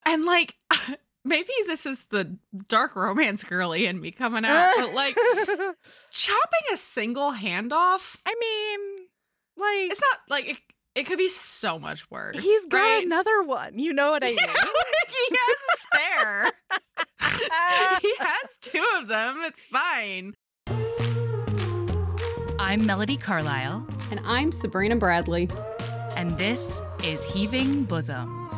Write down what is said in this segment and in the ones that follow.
And like, maybe this is the dark romance girly in me coming out, but like chopping a single hand off. I mean, like, it's not like it could be so much worse. He's got right? another one. You know what I mean? He has a spare. He has two of them. It's fine. I'm Melody Carlisle. And I'm Sabrina Bradley. And this is Heaving Bosoms.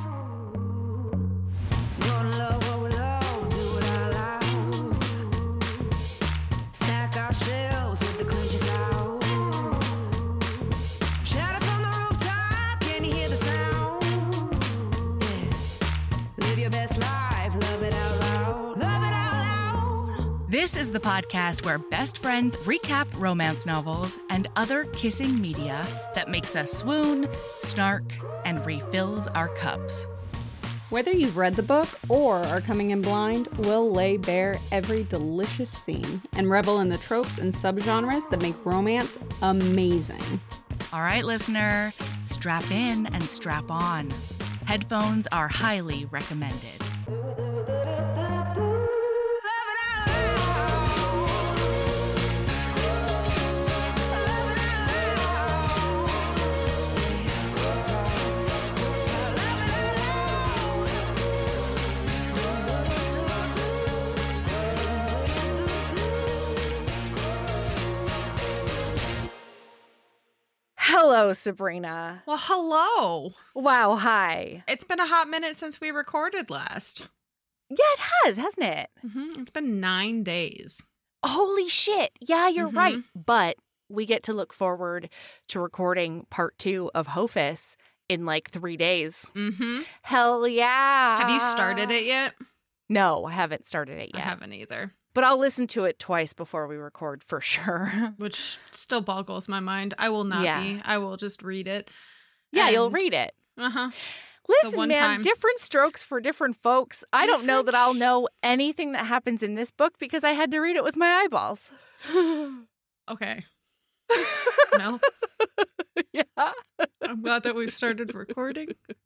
This is the podcast where best friends recap romance novels and other kissing media that makes us swoon, snark, and refills our cups. Whether you've read the book or are coming in blind, we'll lay bare every delicious scene and revel in the tropes and subgenres that make romance amazing. All right, listener, strap in and strap on. Headphones are highly recommended. Hello, Sabrina. Well, hello. Wow, hi. It's been a hot minute since we recorded last. Yeah, it has, hasn't it? Mm-hmm. It's been 9 days. Holy shit. Yeah, you're right. But we get to look forward to recording part 2 of Hofus in like 3 days. Mm-hmm. Hell yeah. Have you started it yet? No, I haven't started it yet. I haven't either. But I'll listen to it twice before we record for sure. Which still boggles my mind. I will not be. I will just read it. Yeah, you'll read it. Uh-huh. Listen, man, different strokes for different folks. I don't know that I'll know anything that happens in this book because I had to read it with my eyeballs. Okay. Mel? Yeah. I'm glad that we've started recording.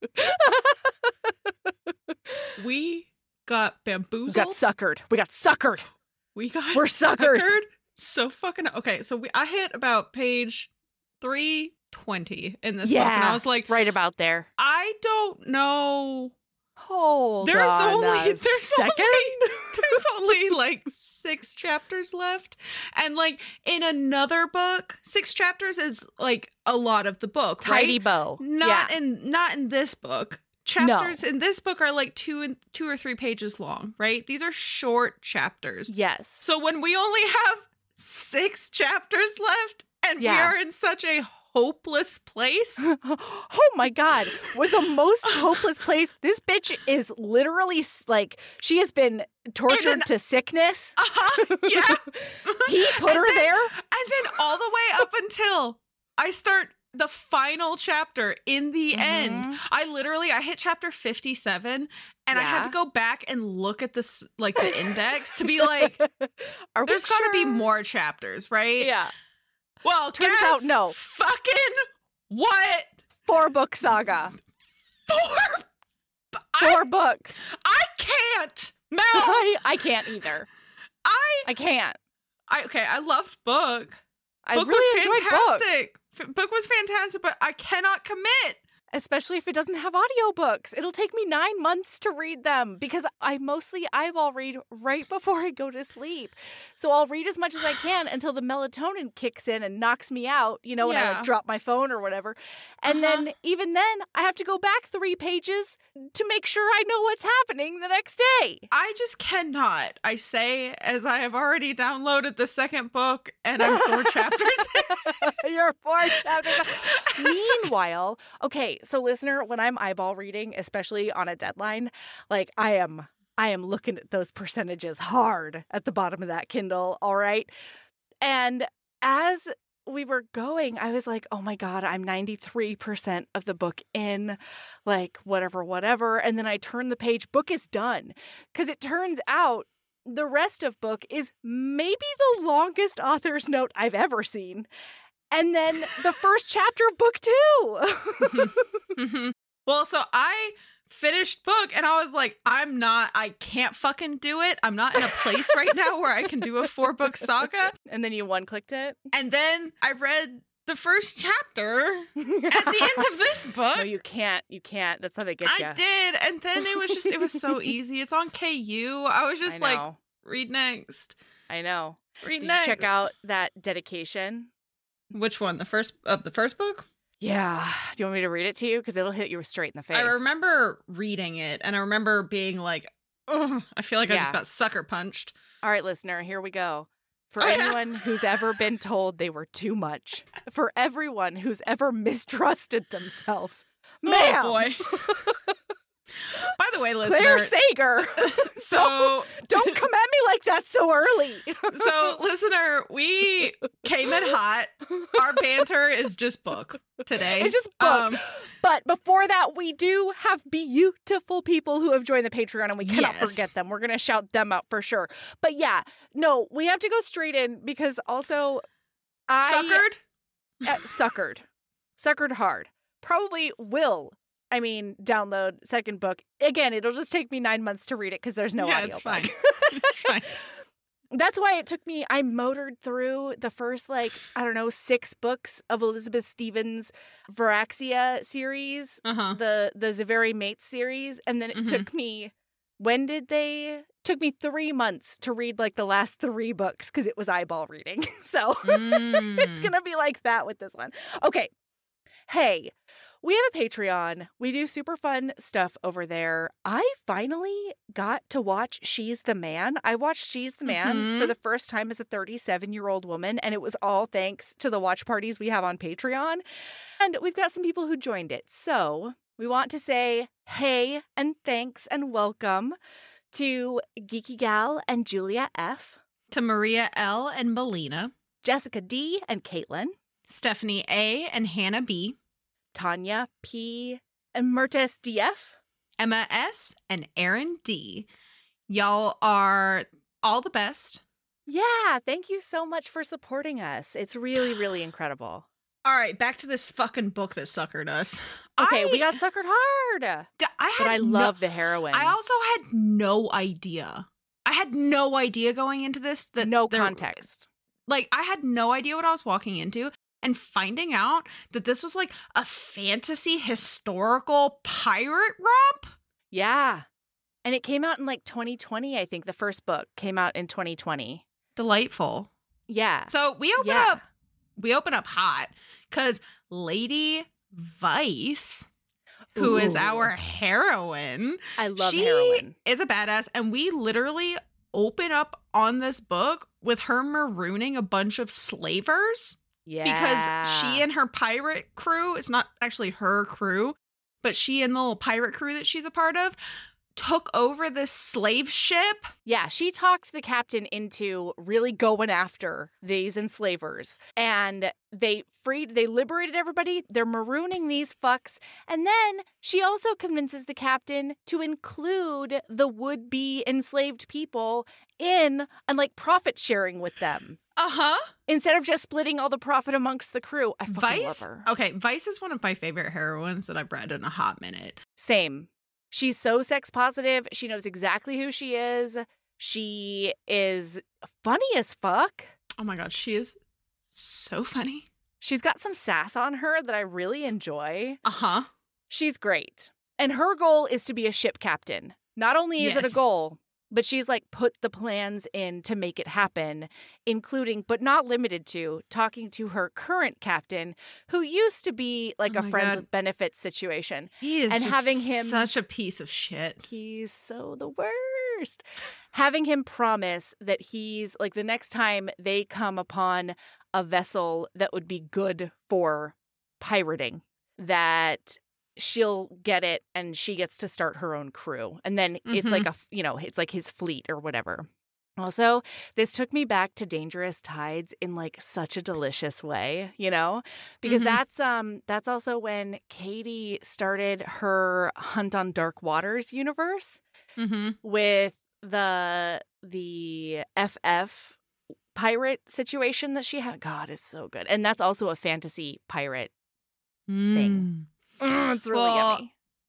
We got bamboozled. We got suckered. We're suckers. So fucking okay. So I hit about page 320 in this book, and I was like, right about there. I don't know. Hold there's on only a second. There's only like 6 chapters left, and like in another book, 6 chapters is like a lot of the book. Tidy right? bow. Not in this book. Chapters in this book are like 2 or 3 pages long, right? These are short chapters. Yes. So when we only have 6 chapters left and we are in such a hopeless place. Oh my God. We're the most hopeless place. This bitch is literally like, she has been tortured to sickness. Yeah. He put her there. And then all the way up until I start the final chapter in the end. I hit chapter 57 and I had to go back and look at this, like the index to be like, there's got to be more chapters, right? Yeah. Well, turns out no. Fucking what? 4-book saga. 4 books. I can't. Mel. I can't either. I can't. I loved book. I book really was enjoyed fantastic. Book was fantastic, but I cannot commit. Especially if it doesn't have audiobooks. It'll take me 9 months to read them because I mostly eyeball read right before I go to sleep. So I'll read as much as I can until the melatonin kicks in and knocks me out, you know, when I like drop my phone or whatever. And then even then I have to go back 3 pages to make sure I know what's happening the next day. I just cannot. I say as I have already downloaded the second book and I'm 4 chapters in. You're 4 chapters. Meanwhile, okay, so listener, when I'm eyeball reading, especially on a deadline, like I am looking at those percentages hard at the bottom of that Kindle, all right? And as we were going, I was like, oh my God, I'm 93% of the book in, like whatever. And then I turn the page, book is done. Because it turns out the rest of book is maybe the longest author's note I've ever seen. And then the first chapter of book 2. Well, so I finished book, and I was like, I can't fucking do it. I'm not in a place right now where I can do a 4-book saga. And then you one-clicked it? And then I read the first chapter at the end of this book. No, you can't. You can't. That's how they get you. I did. And then it was so easy. It's on KU. I was just like, read next. I know. Read Did next. you check out that dedication? Which one? The first book? Yeah. Do you want me to read it to you? Because it'll hit you straight in the face. I remember reading it, and I remember being like, ugh, I feel like I just got sucker punched. All right, listener, here we go. For anyone who's ever been told they were too much. For everyone who's ever mistrusted themselves. Ma'am. Oh, boy. By the way, listener. Claire Sager. So don't come at me like that so early. So, listener, we came in hot. Our banter is just book today. It's just book. But before that, we do have beautiful people who have joined the Patreon, and we cannot forget them. We're going to shout them out for sure. But yeah, no, we have to go straight in because also Suckered hard. Probably will. Download second book. Again, it'll just take me 9 months to read it because there's no audio. It's fine. It's fine. That's why it took me, I motored through the first, 6 books of Elizabeth Stevens' Varaxia series, the Zaveri Mates series, and then it took me, took me 3 months to read, the last 3 books because it was eyeball reading. So it's going to be like that with this one. Okay. Hey, we have a Patreon. We do super fun stuff over there. I finally got to watch She's the Man. I watched She's the Man for the first time as a 37-year-old woman, and it was all thanks to the watch parties we have on Patreon. And we've got some people who joined it. So we want to say hey and thanks and welcome to Geeky Gal and Julia F., to Maria L. and Melina, Jessica D. and Caitlin, Stephanie A. and Hannah B., Tanya P. and Mertes DF, Emma S. and Aaron D. Y'all are all the best. Yeah, thank you so much for supporting us. It's really, really incredible. All right, back to this fucking book that suckered us. Okay, we got suckered hard. I love the heroine. I also had no idea. I had no idea going into this. Context. I had no idea what I was walking into. And finding out that this was a fantasy historical pirate romp. Yeah. And it came out in 2020, I think. The first book came out in 2020. Delightful. Yeah. So we open up hot because Lady Vice, who is our heroine. I love heroine. Is a badass. And we literally open up on this book with her marooning a bunch of slavers. Yeah. Because she and her pirate crew, it's not actually her crew, but she and the little pirate crew that she's a part of, took over this slave ship. Yeah, she talked the captain into really going after these enslavers. And they liberated everybody. They're marooning these fucks. And then she also convinces the captain to include the would-be enslaved people in and profit sharing with them. Instead of just splitting all the profit amongst the crew. I fucking love her. Okay, Vice is one of my favorite heroines that I've read in a hot minute. Same. She's so sex positive. She knows exactly who she is. She is funny as fuck. Oh my God, she is so funny. She's got some sass on her that I really enjoy. She's great. And her goal is to be a ship captain. Not only is it a goal, but she's put the plans in to make it happen, including, but not limited to, talking to her current captain, who used to be a friends with benefits situation. He is having him such a piece of shit. He's so the worst. Having him promise that he's the next time they come upon a vessel that would be good for pirating, that she'll get it and she gets to start her own crew. And then it's it's his fleet or whatever. Also, this took me back to Dangerous Tides in such a delicious way, because that's also when Katie started her Hunt on Dark Waters universe with the FF pirate situation that she had. God, is so good. And that's also a fantasy pirate thing. It's really yummy.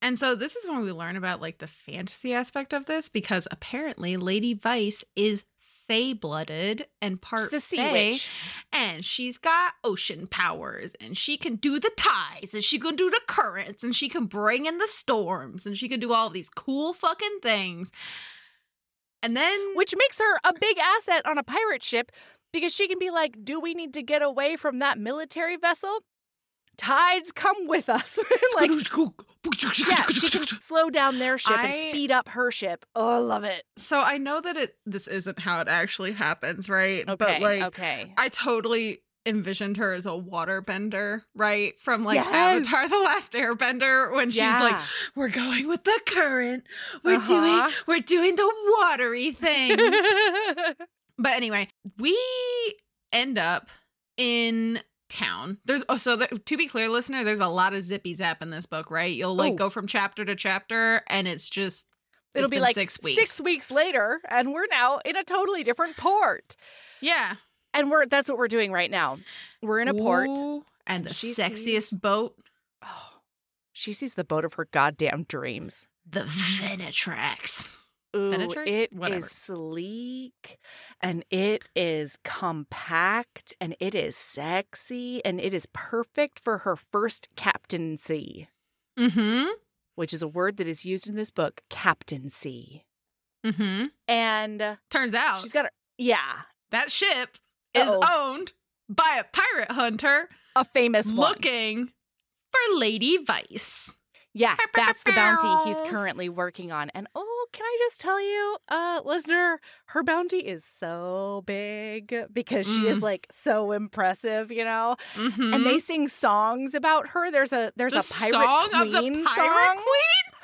And so this is when we learn about like the fantasy aspect of this, because apparently Lady Vice is Fae-blooded and part She's a sea Fae, witch. and she's got ocean powers, and she can do the tides, and she can do the currents, and she can bring in the storms, and she can do all of these cool fucking things. And then Which makes her a big asset on a pirate ship because she can be like, do we need to get away from that military vessel? Tides come with us. Like, yeah, she can slow down their ship and speed up her ship. Oh, I love it. So I know that this isn't how it actually happens, right? Okay, But like, okay. I totally envisioned her as a waterbender, right? From like Yes. Avatar: The Last Airbender, when she's like, Yeah. "We're going with the current. We're Uh-huh. doing the watery things." But anyway, we end up in town. To be clear, listener, there's a lot of zippy zap in this book, right? You'll like Ooh. go from chapter to chapter, and it's It'll be been like 6 weeks. 6 weeks later, and we're now in a totally different port. Yeah. And that's what we're doing right now. We're in a port. Ooh, and the she sexiest sees- boat, Oh, she sees the boat of her goddamn dreams. the Venetrax. Ooh, Venetrix? it Whatever. is sleek, and it is compact, and it is sexy, and it is perfect for her first captaincy, Mm-hmm. which is a word that is used in this book, captaincy. Mm-hmm. And Turns out she's got that ship is Uh-oh. owned by a pirate hunter a famous one. looking for Lady Vice. Yeah, that's the bounty he's currently working on. And can I just tell you, listener, her bounty is so big because she is like so impressive, you know? Mm-hmm. And they sing songs about her. There's a pirate song queen of the pirate song.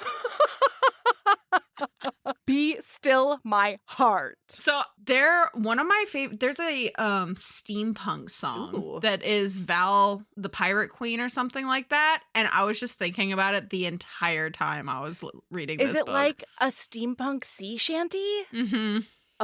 Be still my heart. So one of my favorite. There's a steampunk song Ooh. that is Val the Pirate Queen or something like that, and I was just thinking about it the entire time I was reading this Is it book. like a steampunk sea shanty? Mm-hmm.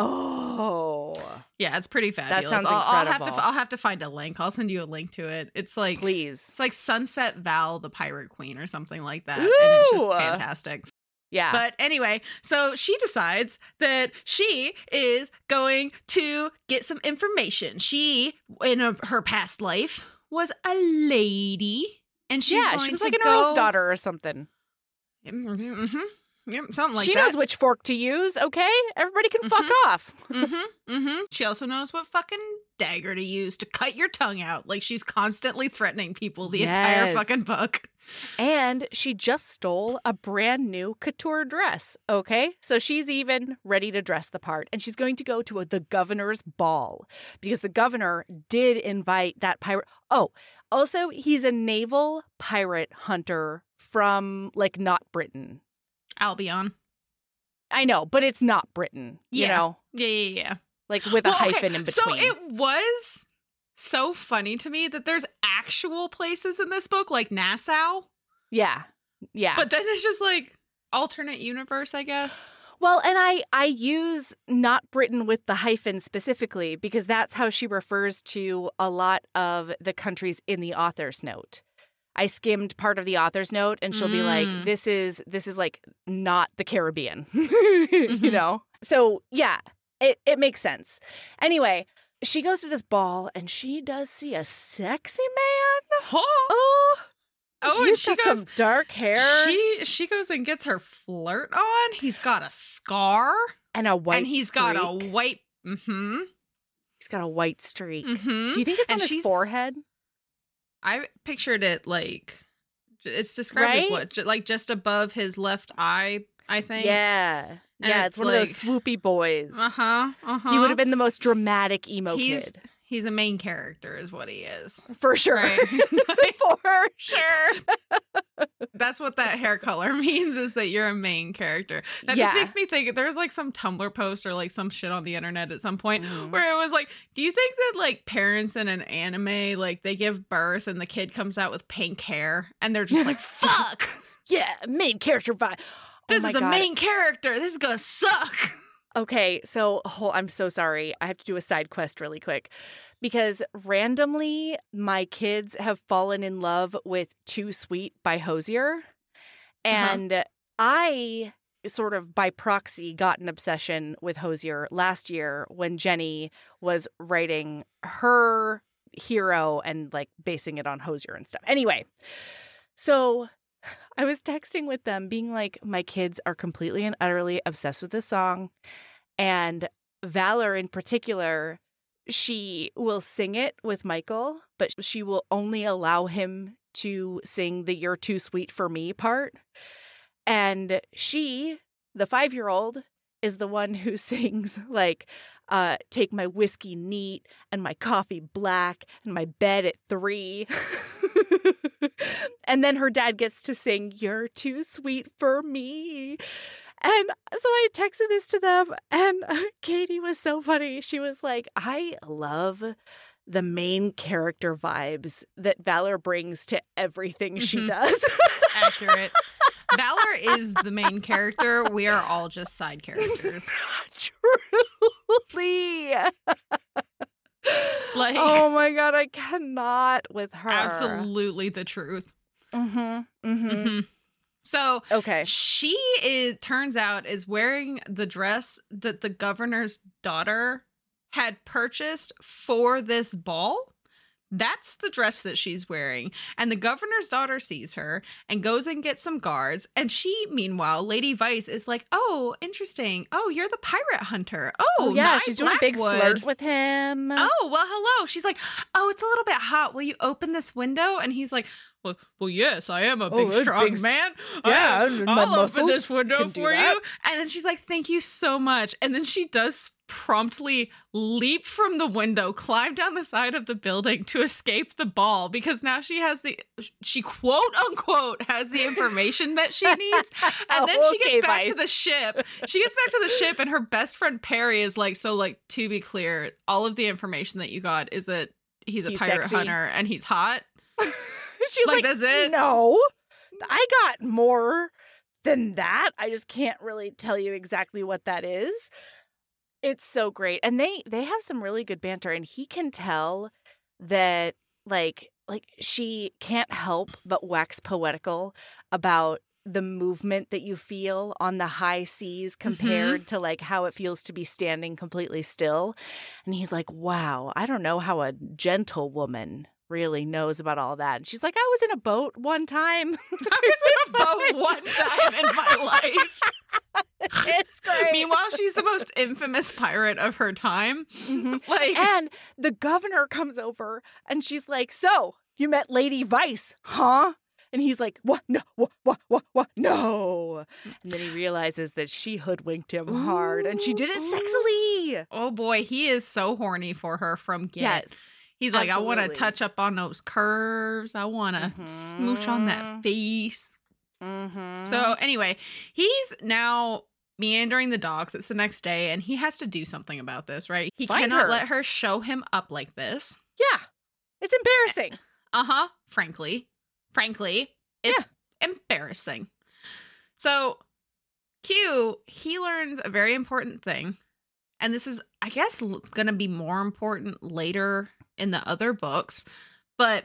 Oh, Yeah, it's pretty fabulous. sounds I'll incredible. have to find a link. I'll send you a link to it. It's like please. it's like Sunset Val the Pirate Queen or something like that, and it's just Ooh. fantastic. Yeah. But anyway, so she decides that she is going to get some information. She, in her past life, was a lady, and she's going she was to like an go... earl's daughter or something. Mm-hmm. Yep, something like she that. knows which fork to use, okay? Everybody can fuck off. She also knows what fucking dagger to use to cut your tongue out. Like, she's constantly threatening people the entire Yes. fucking book. And she just stole a brand new couture dress, okay? So she's even ready to dress the part. And she's going to go to the governor's ball because the governor did invite that pirate. Oh, also, he's a naval pirate hunter from, like, not Britain. Albion. I know, but it's not Britain, you Yeah. know? Yeah. Like, with a Well, okay, hyphen in between. So it was so funny to me that there's actual places in this book like Nassau, Yeah. but then it's just like alternate universe, I guess. Well, and I use not Britain with the hyphen specifically because that's how she refers to a lot of the countries in the author's note. I skimmed part of the author's note and she'll be like, this is like not the Caribbean, you know? So yeah, it makes sense. Anyway, she goes to this ball and she does see a sexy man. Oh, and he's she got goes, some dark hair she goes and gets her flirt on. He's got a scar and a white and he's streak. got a white, He's got a white streak. mm-hmm. Do you think it's And on his she's- forehead? I pictured it like, it's described as Right? what? Like just above his left eye, I think. Yeah. And Yeah, it's it's one of those like- swoopy boys. Uh-huh. He would have been the most dramatic emo kid. He's a main character is what he is. For sure. Right. For sure. That's what that hair color means, is that you're a main character. That just Yeah. makes me think there's like some Tumblr post or like some shit on the internet at some point Mhm. where it was like, do you think that like parents in an anime, like they give birth and the kid comes out with pink hair and they're just like, fuck, Yeah, main character vibe. this my is a God. main character. This is gonna suck. Okay, so I'm so sorry. I have to do a side quest really quick because randomly my kids have fallen in love with Too Sweet by Hosier. And I sort of by proxy got an obsession with Hozier last year when Jenny was writing her hero and like basing it on Hozier and stuff. Anyway, so I was texting with them being like, my kids are completely and utterly obsessed with this song. And Valor in particular, she will sing it with Michael, but she will only allow him to sing the "You're Too Sweet for Me" part. And she, the 5-year-old, is the one who sings like, take my whiskey neat and my coffee black and my bed at 3. And then her dad gets to sing "You're Too Sweet for Me." And so I texted this to them, and Katie was so funny. She was like, I love the main character vibes that Valor brings to everything she does. Accurate. Valor is the main character. We are all just side characters. Truly. Like, oh my God, I cannot with her. Absolutely the truth. So okay, turns out is wearing the dress that the governor's daughter had purchased for this ball. That's the dress that she's wearing. And the governor's daughter sees her and goes and gets some guards. And she, meanwhile, Lady Vice is like, oh, interesting. Oh, you're the pirate hunter. Oh, yeah, nice, she's doing a big flirt with him. Oh, well, hello. She's like, oh, it's a little bit hot. Will you open this window? And he's like, well, yes, I am a big, strong man. Yeah, I'll open this window for that. you. And then she's like, thank you so much. And then she does promptly leap from the window, climb down the side of the building to escape the ball because now she quote unquote has the information that she needs. And then she gets back to the ship. She gets back to the ship and her best friend Perry is like, so like, to be clear, all of the information that you got is that he's a pirate sexy. hunter and he's hot. She's like, that's it? No, I got more than that. I just can't really tell you exactly what that is. It's so great. And they have some really good banter, and he can tell that like she can't help but wax poetical about the movement that you feel on the high seas compared to like how it feels to be standing completely still. And he's like, wow, I don't know how a gentle woman really knows about all that. And she's like, I was in a boat one time. I was in a boat one time in my life. It's great. Meanwhile, she's the most infamous pirate of her time. Like, and the governor comes over and she's like, so you met Lady Vice, huh? And he's like, what? No, what? No. And then he realizes that she hoodwinked him hard and she did it sexily. Oh boy, he is so horny for her from get. Yes. He's like, absolutely. I want to touch up on those curves. I want to smooch on that face. So anyway, he's now meandering the docks. It's the next day and he has to do something about this, right? He cannot let her show him up like this. Yeah. It's embarrassing. Frankly, it's embarrassing. So Q, he learns a very important thing. And this is, I guess, going to be more important later in the other books. But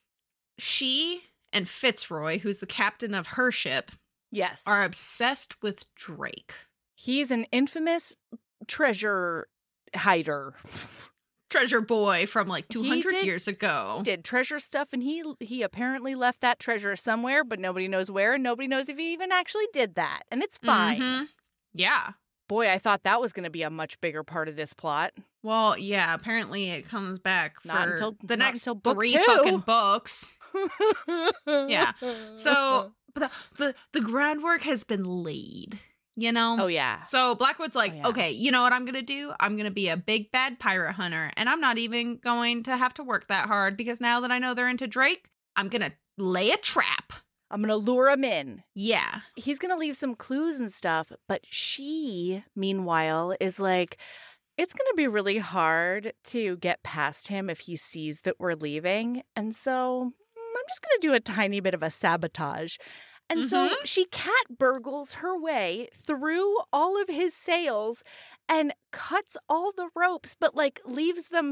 she and Fitzroy, who's the captain of her ship, yes, are obsessed with Drake. He's an infamous treasure hider. Treasure boy from like 200 years ago. He did treasure stuff, and he apparently left that treasure somewhere, but nobody knows where, and nobody knows if he even actually did that. And it's fine. Yeah. Boy, I thought that was going to be a much bigger part of this plot. Well, yeah, apparently it comes back for the next book 3 2. fucking books. Yeah. So the groundwork has been laid, you know? Oh, yeah. So Blackwood's like, okay, you know what I'm going to do? I'm going to be a big bad pirate hunter, and I'm not even going to have to work that hard because now that I know they're into Drake, I'm going to lay a trap. I'm going to lure him in. Yeah. He's going to leave some clues and stuff, but she, meanwhile, is like, it's going to be really hard to get past him if he sees that we're leaving. And so I'm just going to do a tiny bit of a sabotage. And so she cat burgles her way through all of his sails and cuts all the ropes, but like leaves them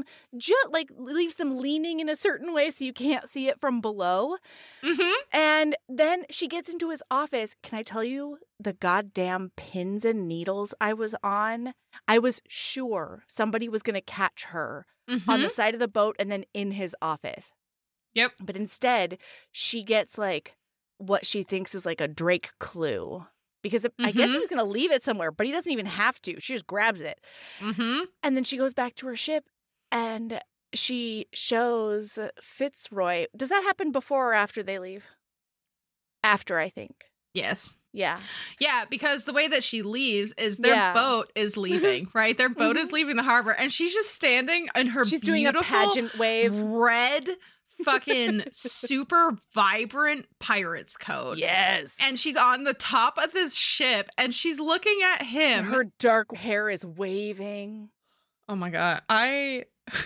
leaning in a certain way so you can't see it from below. Mm-hmm. And then she gets into his office. Can I tell you the goddamn pins and needles I was on? I was sure somebody was going to catch her on the side of the boat and then in his office. Yep. But instead, she gets like what she thinks is like a Drake clue. Because I guess he was going to leave it somewhere, but he doesn't even have to. She just grabs it. Mm-hmm. And then she goes back to her ship and she shows Fitzroy. Does that happen before or after they leave? After, I think. Yes. Yeah. Yeah, because the way that she leaves is their boat is leaving, right? Their boat is leaving the harbor, and she's just standing in her She's doing a pageant wave. Red fucking super vibrant pirate's coat. Yes. And she's on the top of this ship and she's looking at him. Her dark hair is waving. Oh my God. I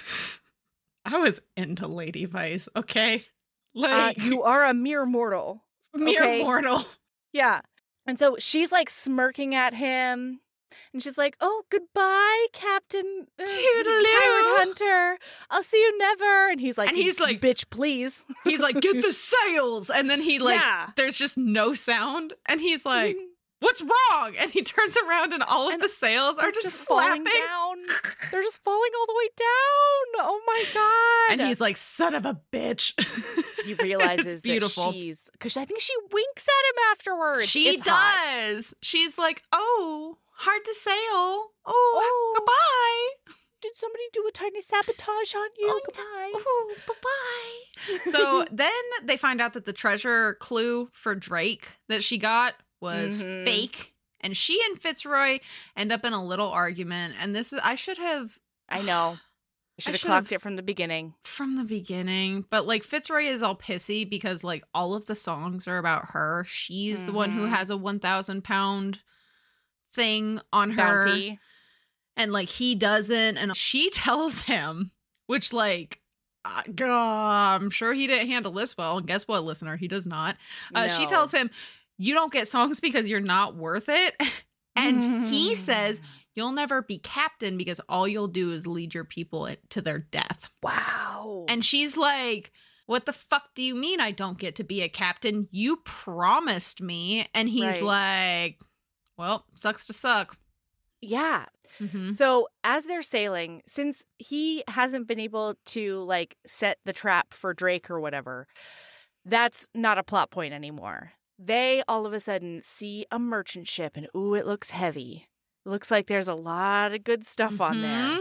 was into Lady Vice, okay? Like you are a mere mortal. Mere mortal. Yeah. And so she's like smirking at him. And she's like, "Oh, goodbye, Captain Pirate Hunter. I'll see you never." And he's like, "Bitch, please." He's like, "Get the sails." And then he there's just no sound. And he's like, "What's wrong?" And he turns around and all of the sails are just falling flapping down. They're just falling all the way down. Oh my God. And he's like, "Son of a bitch." He realizes it's beautiful. Because I think she winks at him afterwards. She does. Hot. She's like, "Oh, hard to sail. Oh, goodbye. Did somebody do a tiny sabotage on you? Goodbye. Oh, bye-bye." So then they find out that the treasure clue for Drake that she got was fake. And she and Fitzroy end up in a little argument. And this is, I know. I should have clocked it from the beginning. From the beginning. But like Fitzroy is all pissy because like all of the songs are about her. She's the one who has a 1,000 pound thing on her bounty. And like he doesn't. And she tells him, which like, I'm sure he didn't handle this well. And guess what, listener? He does not. No. She tells him, "You don't get songs because you're not worth it." And he says, "You'll never be captain because all you'll do is lead your people to their death." Wow. And she's like, "What the fuck do you mean I don't get to be a captain? You promised me." And he's like, "Well, sucks to suck." Yeah. So as they're sailing, since he hasn't been able to like set the trap for Drake or whatever, that's not a plot point anymore. They all of a sudden see a merchant ship and ooh, it looks heavy. It looks like there's a lot of good stuff on there.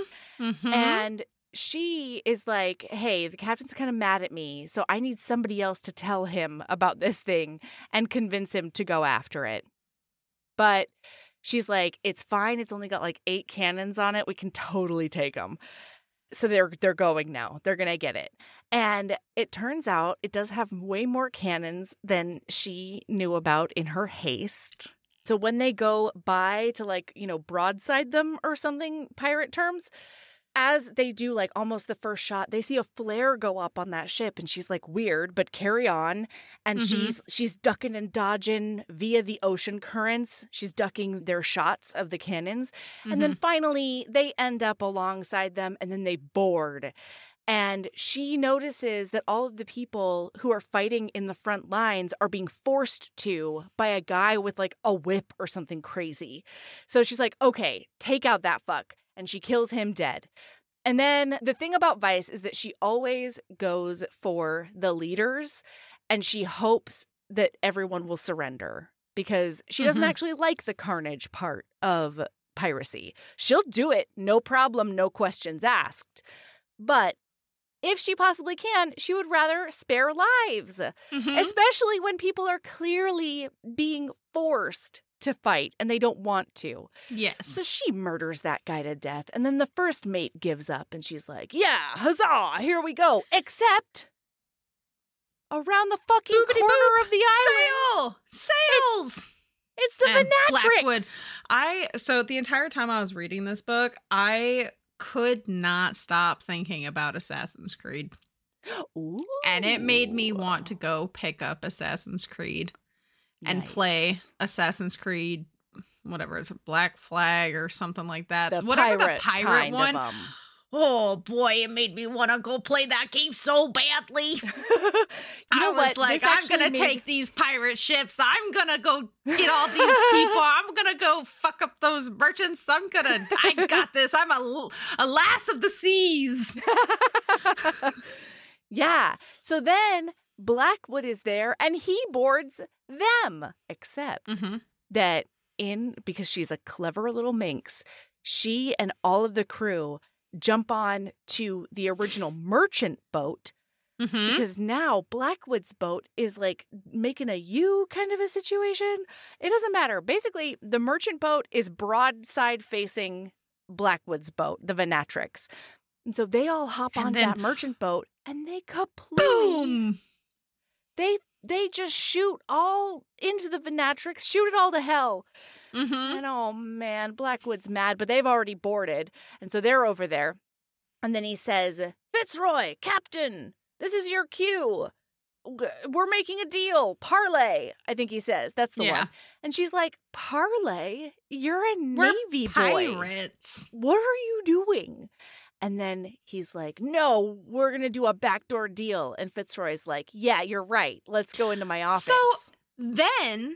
And she is like, "Hey, the captain's kind of mad at me, so I need somebody else to tell him about this thing and convince him to go after it." But she's like, "It's fine. It's only got like 8 cannons on it. We can totally take them." So they're going now. They're going to get it. And it turns out it does have way more cannons than she knew about in her haste. So when they go by to like, broadside them or something, pirate terms, as they do like almost the first shot, they see a flare go up on that ship and she's like, "Weird, but carry on." And she's ducking and dodging via the ocean currents. She's ducking their shots of the cannons. And then finally they end up alongside them and then they board. And she notices that all of the people who are fighting in the front lines are being forced to by a guy with like a whip or something crazy. So she's like, "Okay, take out that fuck." And she kills him dead. And then the thing about Vice is that she always goes for the leaders and she hopes that everyone will surrender because she doesn't actually like the carnage part of piracy. She'll do it, no problem, no questions asked. But if she possibly can, she would rather spare lives, especially when people are clearly being forced to fight and they don't want to. Yes. So she murders that guy to death and then the first mate gives up and she's like, "Yeah, huzzah, here we go." Except around the fucking corner of the island. Sails! It's the Venatrix. Blackwood. So the entire time I was reading this book, I could not stop thinking about Assassin's Creed. Ooh. And it made me want to go pick up Assassin's Creed and play Assassin's Creed whatever, it's a Black Flag or something like that. The Whatever pirate the pirate kind one. of 'em. Oh boy, it made me want to go play that game so badly. I was like, I'm gonna take these pirate ships. I'm gonna go get all these people. I'm gonna go fuck up those merchants. I got this. I'm a lass of the seas. Yeah. So then Blackwood is there and he boards them, except that because she's a clever little minx, she and all of the crew jump on to the original merchant boat because now Blackwood's boat is like making a U kind of a situation. It doesn't matter. Basically, the merchant boat is broadside facing Blackwood's boat, the Venatrix. And so they all hop onto that merchant boat and they completely... Boom! They just shoot all into the Venatrix, shoot it all to hell. And oh man, Blackwood's mad, but they've already boarded. And so they're over there. And then he says, Fitzroy, Captain, this is your cue. We're making a deal. Parlay, I think he says. That's the one. And she's like, Parlay? You're a Navy boy. Pirates. What are you doing? And then he's like, no, we're going to do a backdoor deal. And Fitzroy's like, yeah, you're right. Let's go into my office. So then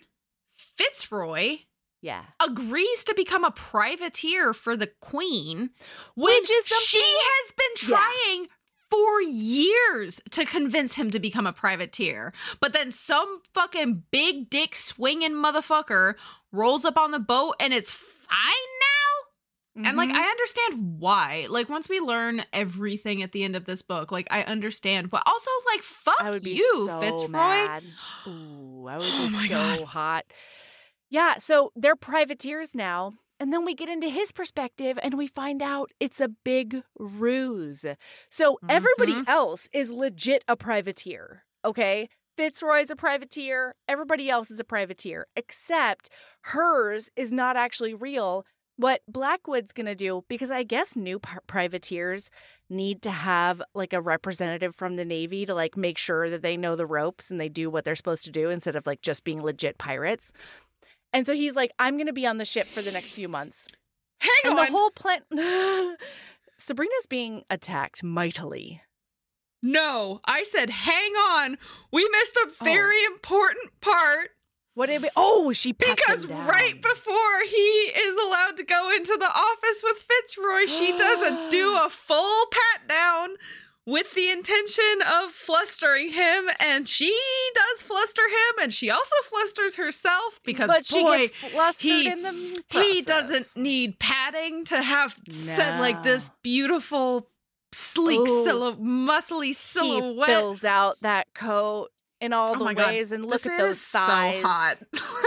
Fitzroy agrees to become a privateer for the Queen, which is she has been trying for years to convince him to become a privateer. But then some fucking big dick swinging motherfucker rolls up on the boat and it's fine now. And, like, I understand why. Like, once we learn everything at the end of this book, like, I understand. But also, like, fuck I would be you, so Fitzroy. Mad. Ooh, I would be so hot. Yeah, so they're privateers now. And then we get into his perspective and we find out it's a big ruse. So everybody else is legit a privateer, okay? Fitzroy's a privateer. Everybody else is a privateer, except hers is not actually real. What Blackwood's going to do, because I guess new privateers need to have like a representative from the Navy to like make sure that they know the ropes and they do what they're supposed to do instead of like just being legit pirates. And so he's like, I'm going to be on the ship for the next few months. Hang on. The whole plan. Sabrina's being attacked mightily. No, I said, hang on. We missed a very important part. What did it be? Oh, she pats Because him down. right before he is allowed to go into the office with Fitzroy, she doesn't do a full pat down with the intention of flustering him, and she does fluster him, and she also flusters herself because, but she boy, gets flustered in the process. he doesn't need padding to have said like this beautiful, sleek, muscly silhouette. He fills out that coat in all the ways, and look at those thighs. So hot.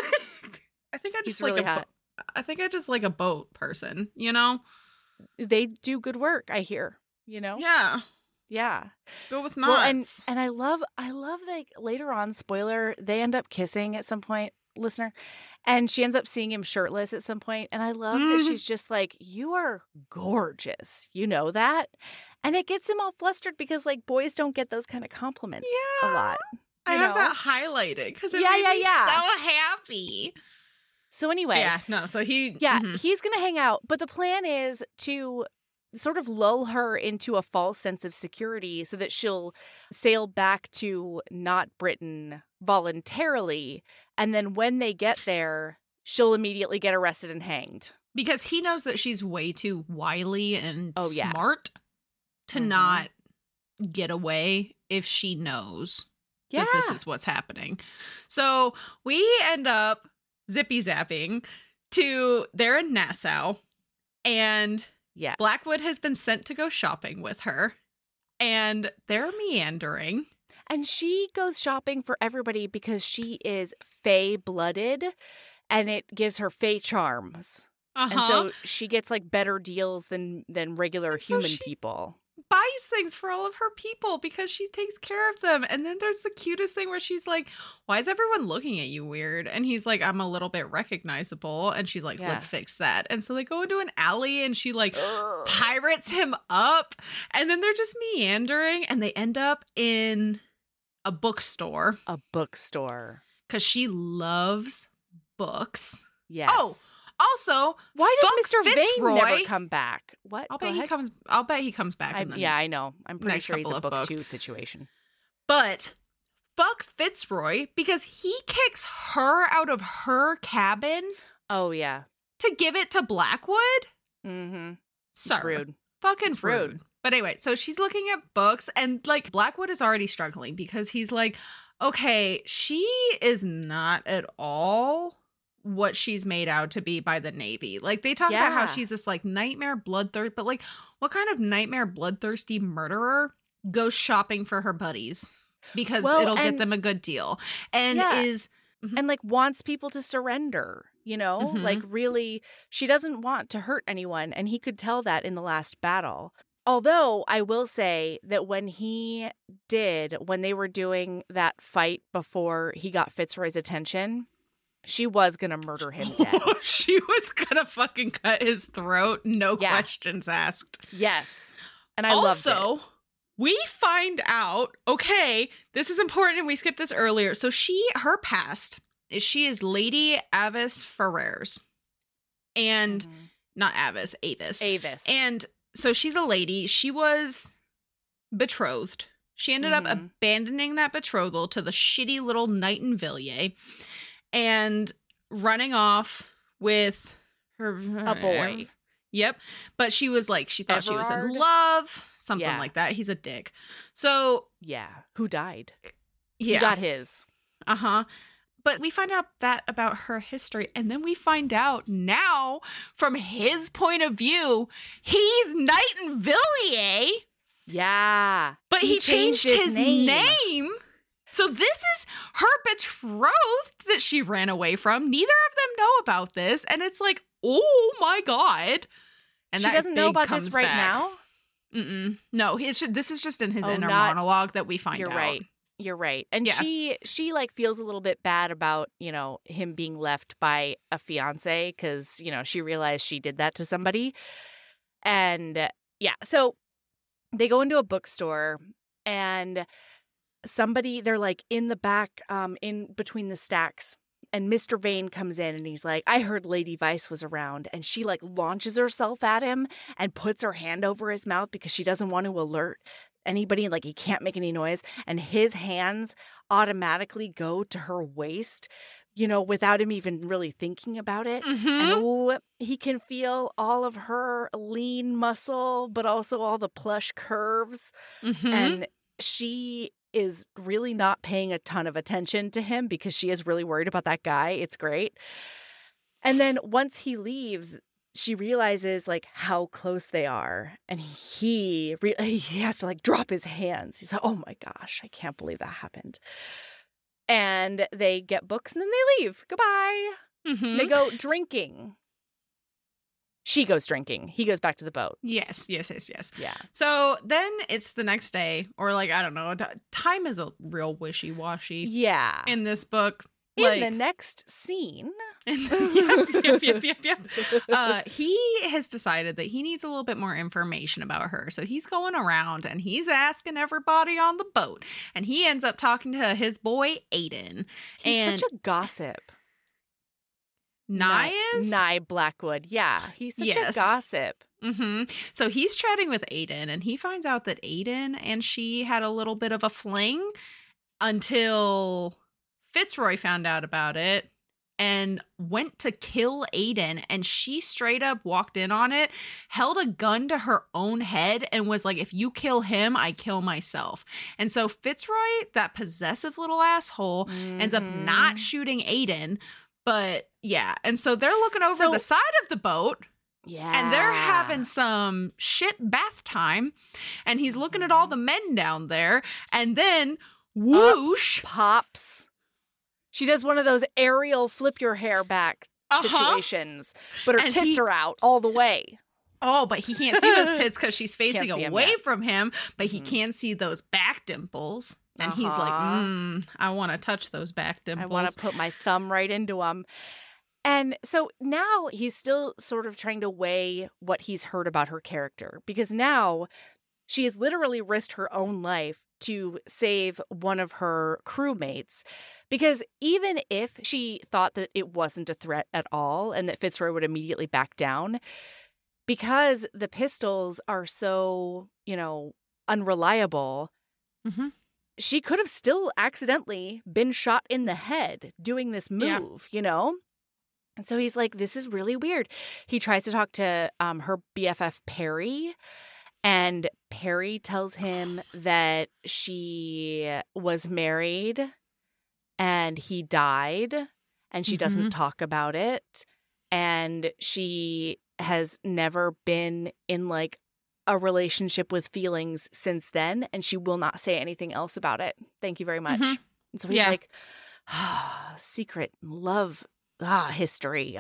I think I just He's like really hot. I think I just like a boat person, you know? They do good work, I hear, you know? Yeah. Go with knots. Well, and I love like later on, spoiler, they end up kissing at some point, listener, and she ends up seeing him shirtless at some point, and I love that she's just like, you are gorgeous, you know that? And it gets him all flustered because like boys don't get those kind of compliments a lot. I have that highlighted because it made me so happy. So anyway. So he... he's going to hang out. But the plan is to sort of lull her into a false sense of security so that she'll sail back to not Britain voluntarily. And then when they get there, she'll immediately get arrested and hanged. Because he knows that she's way too wily and smart to not get away if she knows that this is what's happening. So we end up zippy-zapping to, they're in Nassau, and Blackwood has been sent to go shopping with her, and they're meandering. And she goes shopping for everybody because she is fae-blooded, and it gives her fae charms. And so she gets like better deals than regular human people. Buys things for all of her people because she takes care of them. And then there's the cutest thing where she's like, why is everyone looking at you weird? And he's like, I'm a little bit recognizable. And she's like, let's fix that. And so they go into an alley and she like pirates him up. And then they're just meandering and they end up in a bookstore. A bookstore. Because she loves books. Yes. Also, why does fuck Mr. Fitzroy. Vane never come back? What? I'll Go bet he ahead. comes. I'll bet he comes back. Yeah, I know. I'm pretty next sure he's couple a of book books. 2 situation. But fuck Fitzroy because he kicks her out of her cabin Oh yeah. to give it to Blackwood. Mm-hmm. Sir, Rude. fucking It's rude. rude. But anyway, so she's looking at books and like Blackwood is already struggling because he's like, okay, she is not at all what she's made out to be by the Navy. Like they talk about how Yeah. she's this like nightmare bloodthirst, but like what kind of nightmare bloodthirsty murderer goes shopping for her buddies because Well, it'll get and- them a good deal and Yeah. is And like wants people to surrender, you know? Mhm. Like really, she doesn't want to hurt anyone. And he could tell that in the last battle. Although I will say that when they were doing that fight before he got Fitzroy's attention, she was going to murder him dead. she was gonna fucking cut his throat, no Yeah. questions asked. Yes. And I loved it. Also, we find out, okay, this is important and we skipped this earlier. So her past is she is Lady Avis Ferrers. And not Avis, Avis. And so she's a lady. She was betrothed. She ended up Mhm. abandoning that betrothal to the shitty little knight in Villiers and running off with her A boy. Yep. But she was like, she thought she was in Everard? love, something Yeah. like that. He's a dick. So, Yeah. Who died? yeah. He got his. Uh-huh. But we find out that about her history. And then we find out now, from his point of view, he's Knight in Villiers, Yeah. but he changed his name. So this is her betrothed that she ran away from. Neither of them know about this. And it's like, oh my God. And She that doesn't know big about comes this right back. now? No, this is just in his Oh, inner not- monologue that we find You're out. right. You're right. And Yeah. she like feels a little bit bad about, you know, him being left by a fiance because, you know, she realized she did that to somebody. And yeah, so they go into a bookstore and they're like in the back, in between the stacks. And Mr. Vane comes in and he's like, I heard Lady Vice was around. And she like launches herself at him and puts her hand over his mouth because she doesn't want to alert anybody. Like he can't make any noise. And his hands automatically go to her waist, you know, without him even really thinking about it. Mhm. And oh, he can feel all of her lean muscle, but also all the plush curves. Mhm. And she is really not paying a ton of attention to him because she is really worried about that guy. It's great. And then once he leaves, she realizes like how close they are. And he has to like drop his hands. He's like, oh my gosh, I can't believe that happened. And they get books and then they leave. Goodbye. Mhm. They go drinking. She goes drinking. He goes back to the boat. Yes. Yeah. So then it's the next day, or like, I don't know. Time is a real wishy-washy Yeah. in this book. In Like, the next scene. yep. He has decided that he needs a little bit more information about her. So he's going around and he's asking everybody on the boat. And he ends up talking to his boy, Aiden. He's and such a gossip. Nye is? Nye Blackwood. Yeah. He's such Yes. a gossip. Mm-hmm. So he's chatting with Aiden and he finds out that Aiden and she had a little bit of a fling until Fitzroy found out about it and went to kill Aiden, and she straight up walked in on it, held a gun to her own head and was like, if you kill him, I kill myself. And so Fitzroy, that possessive little asshole, ends up not Mhm. shooting Aiden. But yeah, and so they're looking over So- the side of the boat Yeah. and they're having some shit bath time, and he's looking at all the men down there, and then whoosh. Pops. She does one of those aerial flip your hair back situations, but her And tits he- are out all the way. Oh, but he can't see those tits because she's facing see 'em away yet. from him, but he Mhm. can see those back dimples. And he's like, Uh-huh. I want to touch those back dimples. I want to put my thumb right into him. And so now he's still sort of trying to weigh what he's heard about her character, because now she has literally risked her own life to save one of her crewmates Because even if she thought that it wasn't a threat at all and that Fitzroy would immediately back down, because the pistols are so, unreliable, she could have still accidentally been shot in the head doing this move, And so he's like, this is really weird. He tries to talk to her BFF, Perry, and Perry tells him that she was married and he died and she doesn't talk about it. And she has never been in like a relationship with feelings since then. And she will not say anything else about it. Thank you very much. And so he's like, secret love. History.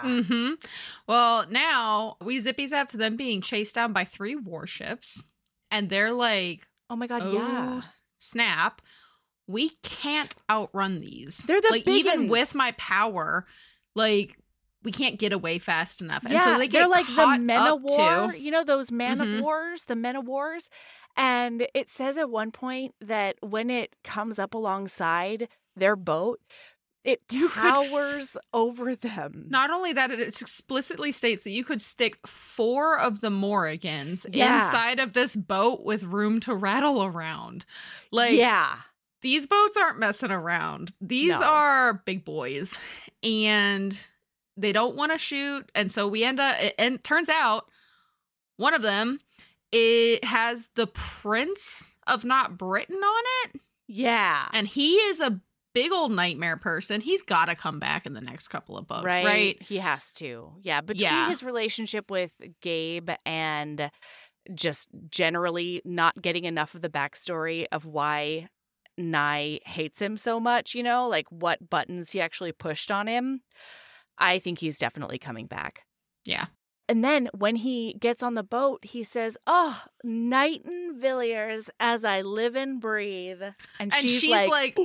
Well, now we zippy zap to them being chased down by 3 warships. And they're like, oh my God, yeah. Snap. We can't outrun these. They're the like, even with my power, like, we can't get away fast enough. And yeah, so they get they're like caught the Men of War. Too. You know, those Man of Wars, the Men of Wars. And it says at one point that when it comes up alongside their boat, it towers over them. Not only that, it explicitly states that you could stick 4 of the Morrigans inside of this boat with room to rattle around. Like, these boats aren't messing around. These are big boys. And they don't want to shoot. And so we end up, and it turns out one of them, it has the Prince of Not Britain on it. Yeah. And he is a big old nightmare person. He's got to come back in the next couple of books, right? He has to. Yeah. Between his relationship with Gabe and just generally not getting enough of the backstory of why Nye hates him so much, like what buttons he actually pushed on him, I think he's definitely coming back. Yeah. And then when he gets on the boat, he says, "Oh, Knighton Villiers, as I live and breathe." And she's like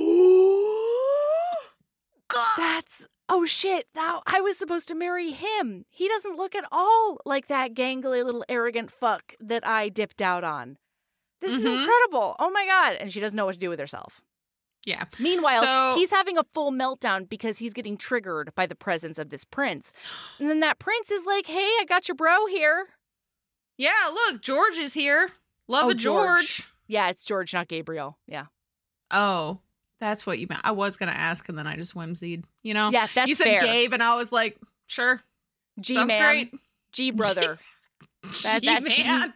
that's, oh shit, now I was supposed to marry him. He doesn't look at all like that gangly little arrogant fuck that I dipped out on. This is incredible. Oh my God. And she doesn't know what to do with herself. Yeah. Meanwhile, he's having a full meltdown because he's getting triggered by the presence of this prince. And then that prince is like, hey, I got your bro here. Yeah, look, George is here. Love a George. Yeah, it's George, not Gabriel. Yeah. Oh, that's what you meant. I was going to ask, and then I just whimsied, Yeah, that's fair. You said Gabe, and I was like, sure. G-man. Sounds great. G-brother. G-man.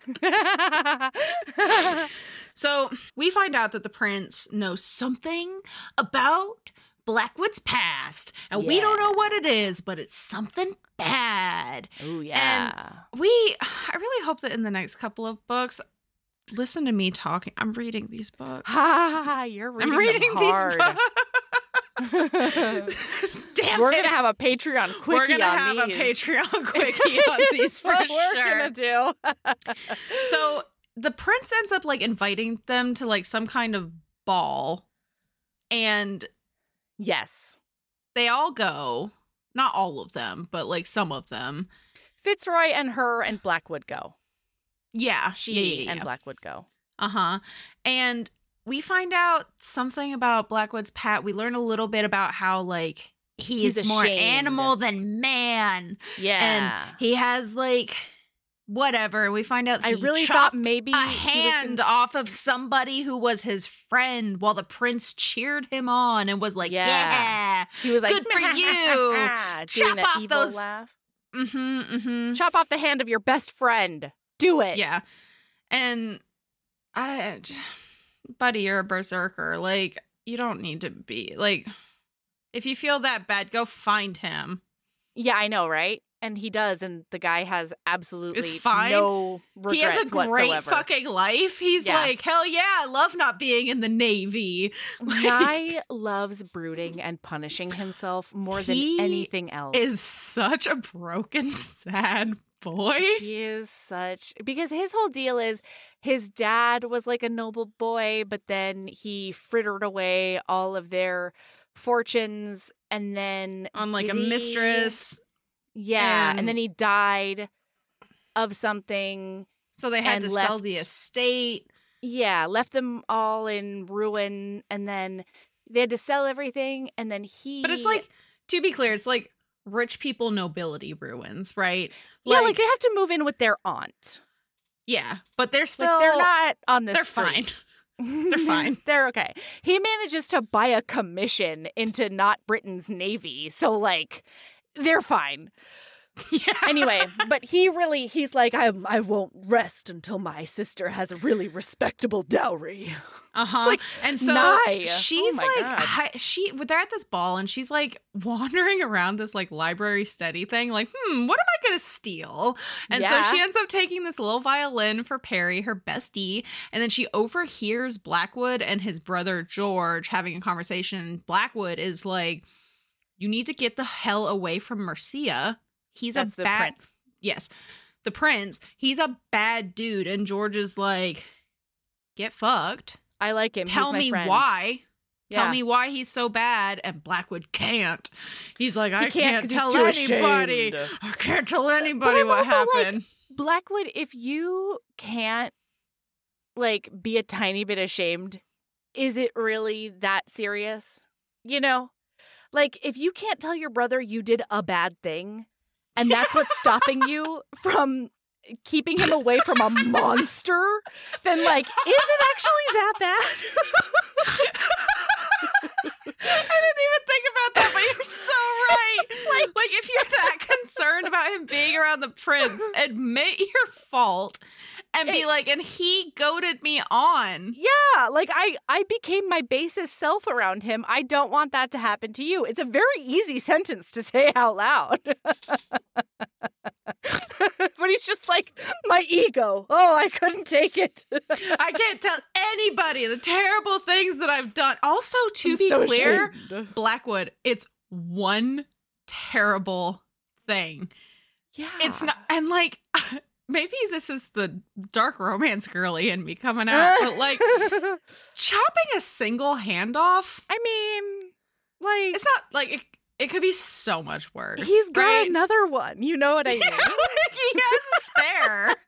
So we find out that the prince knows something about Blackwood's past, and we don't know what it is, but it's something bad. Oh, yeah. And I really hope that in the next couple of books, listen to me talking. I'm reading these books. You're reading them hard. These books. Damn We're going to have a Patreon quickie We're going to have a Patreon quickie on these for what sure. We're going to do. So the prince ends up like inviting them to like some kind of ball, and yes, they all go. Not all of them, but like some of them. Fitzroy and her and Blackwood go. Yeah, she and Blackwood go. And we find out something about Blackwood's past. We learn a little bit about how like he's more animal than man. Yeah, and he has like whatever. We find out I really thought maybe a hand off of somebody who was his friend while the prince cheered him on and was like, yeah. He was like, good for you. Chop off those laugh. Chop off the hand of your best friend. Do it. Yeah. And buddy, you're a berserker. Like, you don't need to be like, if you feel that bad, go find him. Yeah, I know, right? And he does, and the guy has absolutely fine. No regrets. He has a great whatsoever. fucking life. He's like, hell yeah, I love not being in the Navy. Nye loves brooding and punishing himself more than anything else. Is such a broken, sad boy. He is because his whole deal is his dad was like a noble boy, but then he frittered away all of their fortunes, and then on like a mistress. Yeah, and then he died of something. So they had to sell the estate. Yeah, left them all in ruin, and then They had to sell everything, and then But it's like, to be clear, it's like rich people nobility ruins, right? Yeah, like they have to move in with their aunt. Yeah, but they're still... Like, they're not on the They're street. fine. They're fine. They're okay. He manages to buy a commission into not Britain's navy, so, like, they're fine. Yeah. Anyway, but he's like, I won't rest until my sister has a really respectable dowry. Uh-huh. Like, and so nice. she's Oh my God. they're at this ball and she's like wandering around this like library study thing, like, what am I gonna steal? And so she ends up taking this little violin for Perry, her bestie, and then she overhears Blackwood and his brother George having a conversation. Blackwood is like, you need to get the hell away from Mercia. That's the prince. Yes, the prince. He's a bad dude. And George is like, get fucked. I like him. Tell He's my me friend. why. Yeah. Tell me why he's so bad. And Blackwood can't. He's like, I can't 'cause he's tell too anybody. ashamed. I can't tell anybody I'm what also like, happened. Blackwood, if you can't, like, be a tiny bit ashamed, is it really that serious? You know? Like, if you can't tell your brother you did a bad thing, and that's what's stopping you from keeping him away from a monster, then, like, is it actually that bad? I didn't even think about that, but you're so right. Like if you're that concerned about him being around the prince, admit your fault and be like, and he goaded me on. Yeah, like I became my basest self around him. I don't want that to happen to you. It's a very easy sentence to say out loud. But he's just like, my ego. Oh, I couldn't take it. I can't tell anybody the terrible things that I've done. Also, to I'm be so clear, ashamed. Blackwood, it's one terrible thing. Yeah. It's not, and like, maybe this is the dark romance girly in me coming out, but like, chopping a single hand off, I mean, like, it's not like, it could be so much worse. he's got right? another one. You know what I mean? He has a spare.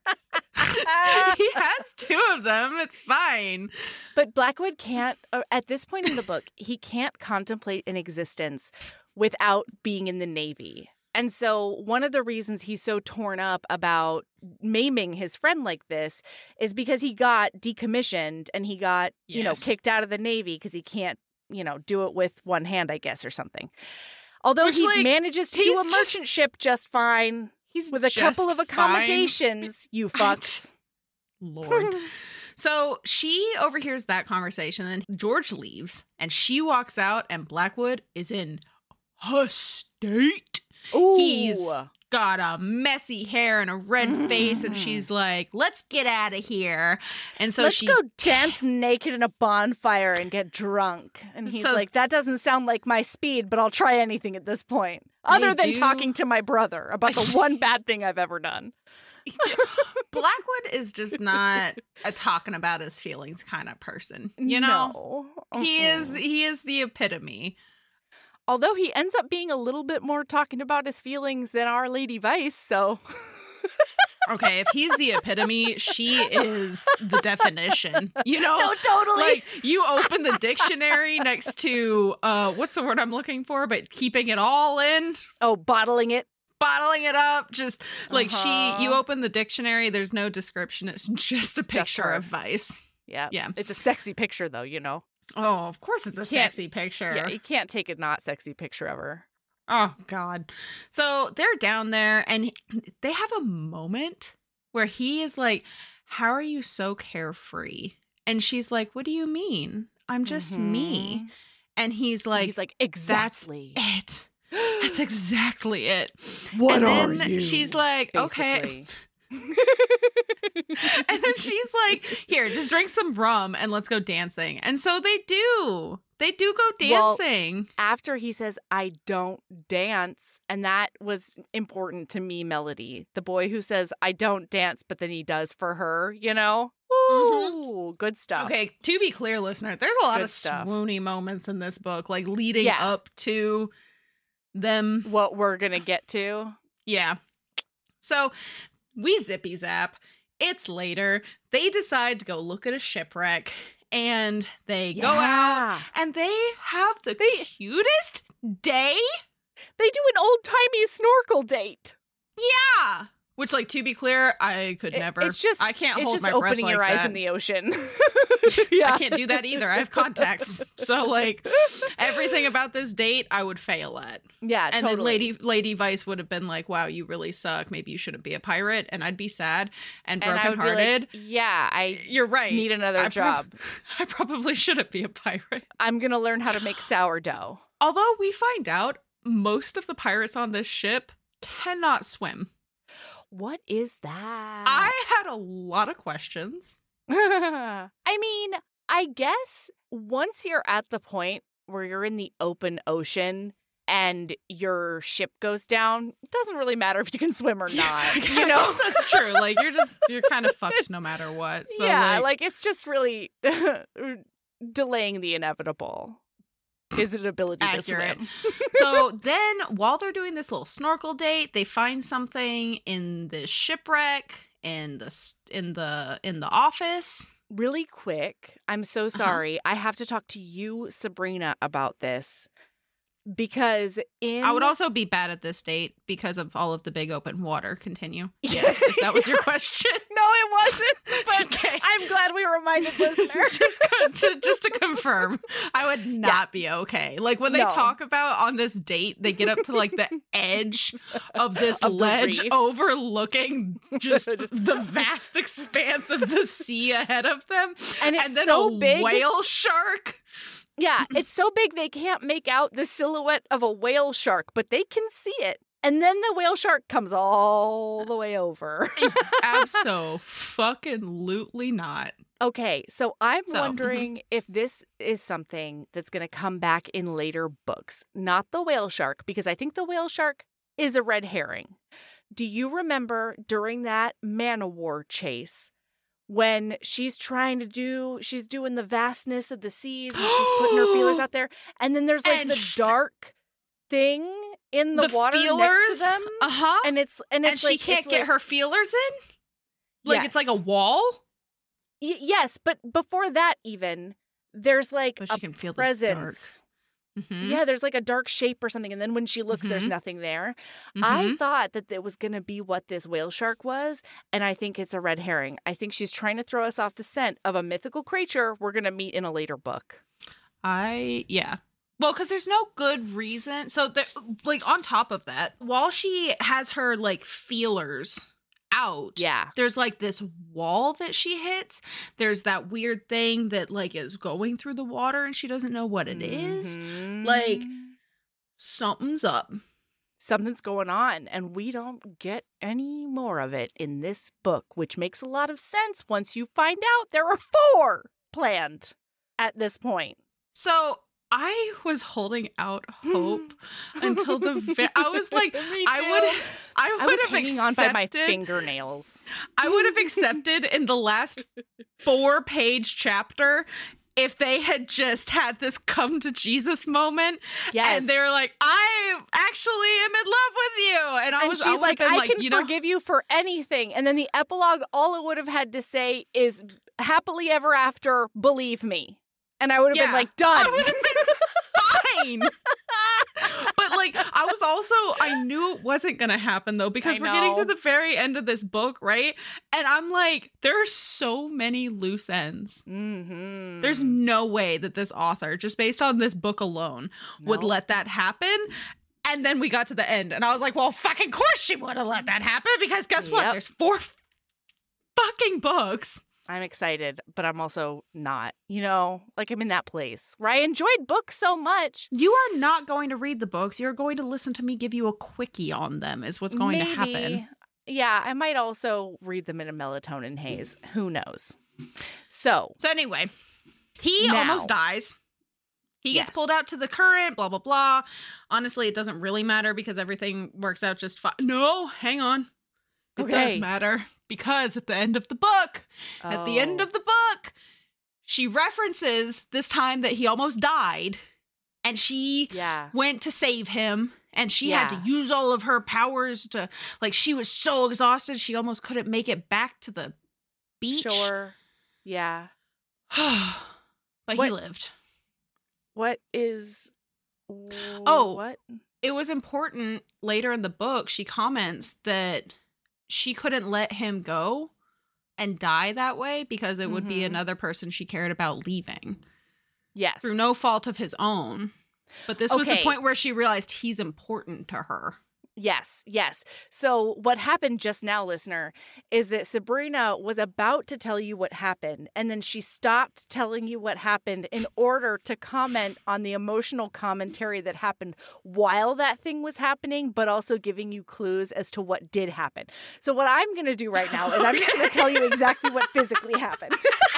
He has two of them. It's fine. But Blackwood can't, at this point in the book, he can't contemplate an existence without being in the Navy. And so one of the reasons he's so torn up about maiming his friend like this is because he got decommissioned and he got, kicked out of the Navy because he can't, do it with one hand, I guess, or something. Although he manages to do a merchant ship just fine. He's with a couple of accommodations, you fucks. Lord. So she overhears that conversation, and George leaves, and she walks out, and Blackwood is in a state. Ooh. He's got a messy hair and a red face, and she's like, let's get out of here. And so let's go dance naked in a bonfire and get drunk. And he's like, that doesn't sound like my speed, but I'll try anything at this point. Other than talking to my brother about the one bad thing I've ever done. Blackwood is just not a talking about his feelings kind of person. You know? No. He is the epitome. Although he ends up being a little bit more talking about his feelings than Our Lady Vice, so... Okay, if he's the epitome, she is the definition. You know? No, totally. Like, you open the dictionary next to, what's the word I'm looking for? But keeping it all in. Oh, bottling it. Bottling it up. Just, like, you open the dictionary, there's no description. It's just a picture of Vice. Yeah. Yeah. It's a sexy picture, though, you know? Oh, of course it's a sexy picture. Yeah, you can't take a not sexy picture ever. Oh, God. So they're down there and they have a moment where he is like, how are you so carefree? And she's like, what do you mean? I'm just me. And he's like, exactly. That's it. That's exactly it. What and then are you? She's like, basically. Okay. And then she's like, here, just drink some rum and let's go dancing. And so they do. They do go dancing. Well, after he says, I don't dance, and that was important to me, Melody. The boy who says, I don't dance, but then he does for her, you know? Ooh, good stuff. Okay, to be clear, listener, there's a lot of swoony moments in this book, like leading up to them. What we're going to get to. Yeah. So we zippy zap. It's later. They decide to go look at a shipwreck. And they go out and they have the cutest day. They do an old-timey snorkel date. Yeah. Which, like, to be clear, I could never. It's just I can't hold my breath opening like your eyes that. in the ocean. I can't do that either. I have contacts. So, like, everything about this date, I would fail at. Yeah, and totally. then Lady Vice would have been like, wow, you really suck. Maybe you shouldn't be a pirate. And I'd be sad and brokenhearted. You're right. Need another job. I probably shouldn't be a pirate. I'm going to learn how to make sourdough. Although we find out most of the pirates on this ship cannot swim. What is that? I had a lot of questions. I mean, I guess once you're at the point where you're in the open ocean and your ship goes down, it doesn't really matter if you can swim or not. You know, that's true. Like you're kind of fucked no matter what. So, yeah, like it's just really delaying the inevitable. Is it ability accurate. to swim? So then while they're doing this little snorkel date, they find something in the shipwreck in the office. Really quick, I'm so sorry. I have to talk to you, Sabrina, about this. Because I would also be bad at this date because of all of the big open water. Continue. Yes, if that was your question. No, it wasn't. But okay. I'm glad we reminded listeners. just to confirm, I would not be okay. Like when they talk about on this date, they get up to like the edge of this ledge overlooking just the vast expanse of the sea ahead of them. And it's then so a big. Whale shark. Yeah, it's so big they can't make out the silhouette of a whale shark, but they can see it. And then the whale shark comes all the way over. Abso-fucking-lutely not. Okay, so I'm wondering if this is something that's going to come back in later books. Not the whale shark, because I think the whale shark is a red herring. Do you remember during that man-o-war chase when she's doing the vastness of the seas and she's putting her feelers out there, and then there's like the dark thing in the water feelers next to them, and it's she can't get her feelers in. Like it's like a wall. Yes, but before that, even there's like she can feel presence. Mm-hmm. Yeah, there's like a dark shape or something, and then when she looks, there's nothing there. I thought that it was going to be what this whale shark was, and I think it's a red herring. I think she's trying to throw us off the scent of a mythical creature we're going to meet in a later book. Well, because there's no good reason. So, like, on top of that, while she has her, like, feelers out, there's, like, this wall that she hits. There's that weird thing that, like, is going through the water and she doesn't know what it is. Like, something's up. Something's going on, and we don't get any more of it in this book, which makes a lot of sense once you find out there are 4 planned at this point. So I was holding out hope until I was like, I would have hanging on by my fingernails. I would have accepted in the last 4-page chapter if they had just had this come to Jesus moment. Yes. And they were like, I actually am in love with you. And she's like, I can forgive you for anything. And then the epilogue, all it would have had to say is happily ever after, believe me. And I would have been like, done. I would have been fine. But like, I knew it wasn't going to happen though, because we're getting to the very end of this book, right? And I'm like, there's so many loose ends. Mm-hmm. There's no way that this author, just based on this book alone, would let that happen. And then we got to the end and I was like, well, fucking course she would have let that happen, because guess what? There's 4 fucking books. I'm excited, but I'm also not. You know, like I'm in that place where I enjoyed books so much. You are not going to read the books. You're going to listen to me give you a quickie on them is what's going to happen. Yeah, I might also read them in a melatonin haze. Who knows? So anyway, he almost dies. He gets pulled out to the current, blah, blah, blah. Honestly, it doesn't really matter because everything works out just fine. No, hang on. It does matter. Because at the end of the book, she references this time that he almost died and she went to save him and she had to use all of her powers to, like, she was so exhausted she almost couldn't make it back to the beach. Sure. Yeah. But What? he lived. What is... Oh. What? It was important later in the book. She comments that she couldn't let him go and die that way because it would be another person she cared about leaving. Yes. Through no fault of his own. But this was the Okay. point where she realized he's important to her. Yes, yes. So what happened just now, listener, is that Sabrina was about to tell you what happened, and then she stopped telling you what happened in order to comment on the emotional commentary that happened while that thing was happening, but also giving you clues as to what did happen. So what I'm going to do right now is I'm just going to tell you exactly what physically happened.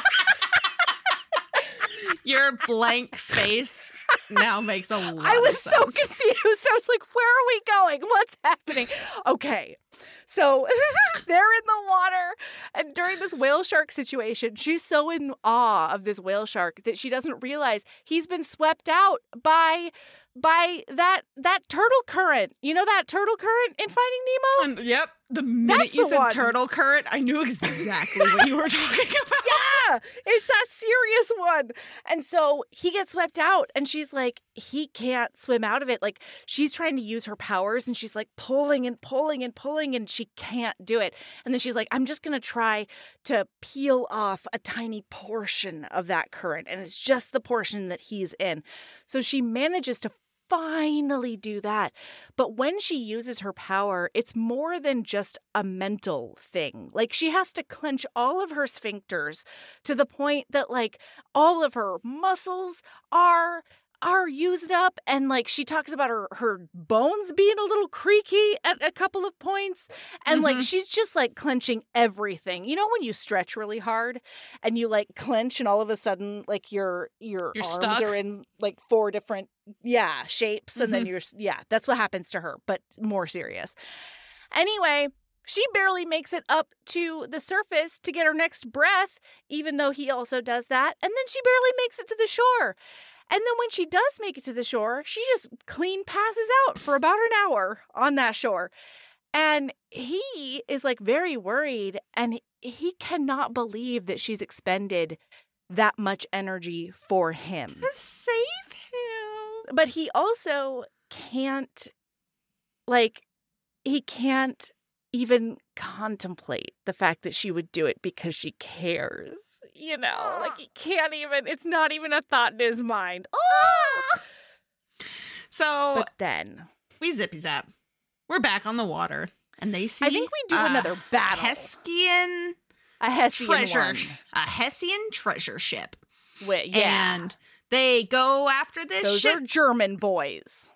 Your blank face now makes a lot I was of so sense. confused. I was like, where are we going? What's happening? Okay. So they're in the water. And during this whale shark situation, she's so in awe of this whale shark that she doesn't realize he's been swept out by that turtle current. You know that turtle current in Finding Nemo? Yep. The minute That's you the said one. turtle current, I knew exactly what you were talking about. Yeah, it's that serious one. And so he gets swept out and she's like, he can't swim out of it. Like she's trying to use her powers and she's like pulling and pulling and pulling and she can't do it. And then she's like, I'm just going to try to peel off a tiny portion of that current. And it's just the portion that he's in. So she manages to finally do that. But when she uses her power, it's more than just a mental thing. Like she has to clench all of her sphincters to the point that like all of her muscles are used up, and like she talks about her bones being a little creaky at a couple of points, and like she's just like clenching everything. You know when you stretch really hard and you like clench and all of a sudden like your arms stuck. are in like 4 different shapes, and then that's what happens to her, but more serious. Anyway, she barely makes it up to the surface to get her next breath, even though he also does that, and then she barely makes it to the shore. And then when she does make it to the shore, she just clean passes out for about an hour on that shore. And he is like very worried, and he cannot believe that she's expended that much energy for him. To save him. But he also can't, he can't even contemplate the fact that she would do it because she cares. You know, like he can't even, it's not even a thought in his mind. Oh! So But then, we zippy zap. We're back on the water, and they see I think we do another battle. Hessian A Hessian treasure, one. a Hessian treasure ship. Yeah. And they go after this Those ship. are German boys.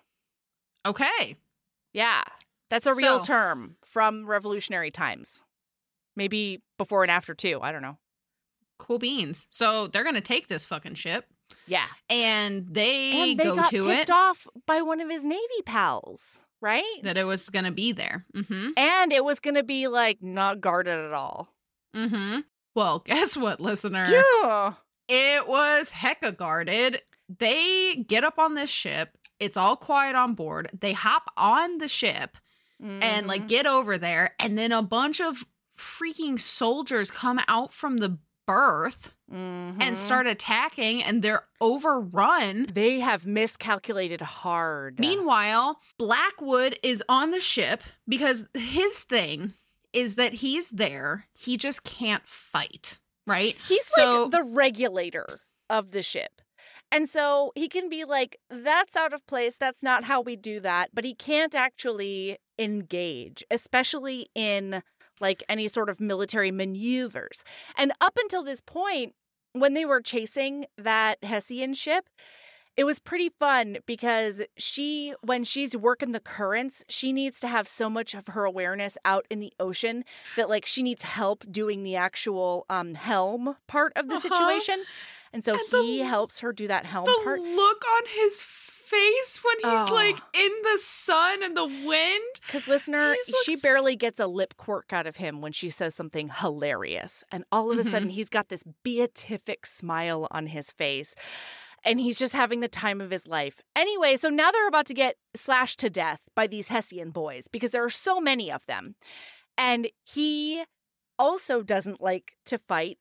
Okay. Yeah. That's a real So- term from revolutionary times. Maybe before and after, too. I don't know. Cool beans. So they're going to take this fucking ship, Yeah. and they And they go got to tipped it off by one of his Navy pals, right? that it was going to be there. Mm-hmm. And it was going to be, like, not guarded at all. Mm-hmm. Well, guess what, listener? Yeah. It was hecka guarded. They get up on this ship. It's all quiet on board. They hop on the ship and like get over there, and then a bunch of freaking soldiers come out from the berth and start attacking, and they're overrun. They have miscalculated hard. Meanwhile, Blackwood is on the ship because his thing is that he's there. He just can't fight, right? He's So- like the regulator of the ship. And so he can be like, that's out of place. That's not how we do that. But he can't actually engage, especially in like any sort of military maneuvers. And up until this point, when they were chasing that Hessian ship, it was pretty fun because when she's working the currents, she needs to have so much of her awareness out in the ocean that like she needs help doing the actual helm part of the situation. And so he helps her do that helm The part. look on his face when he's Oh. like in the sun and the wind. Because listener, He's she looks- barely gets a lip quirk out of him when she says something hilarious. And all of a sudden, he's got this beatific smile on his face. And he's just having the time of his life. Anyway, so now they're about to get slashed to death by these Hessian boys because there are so many of them. And he also doesn't like to fight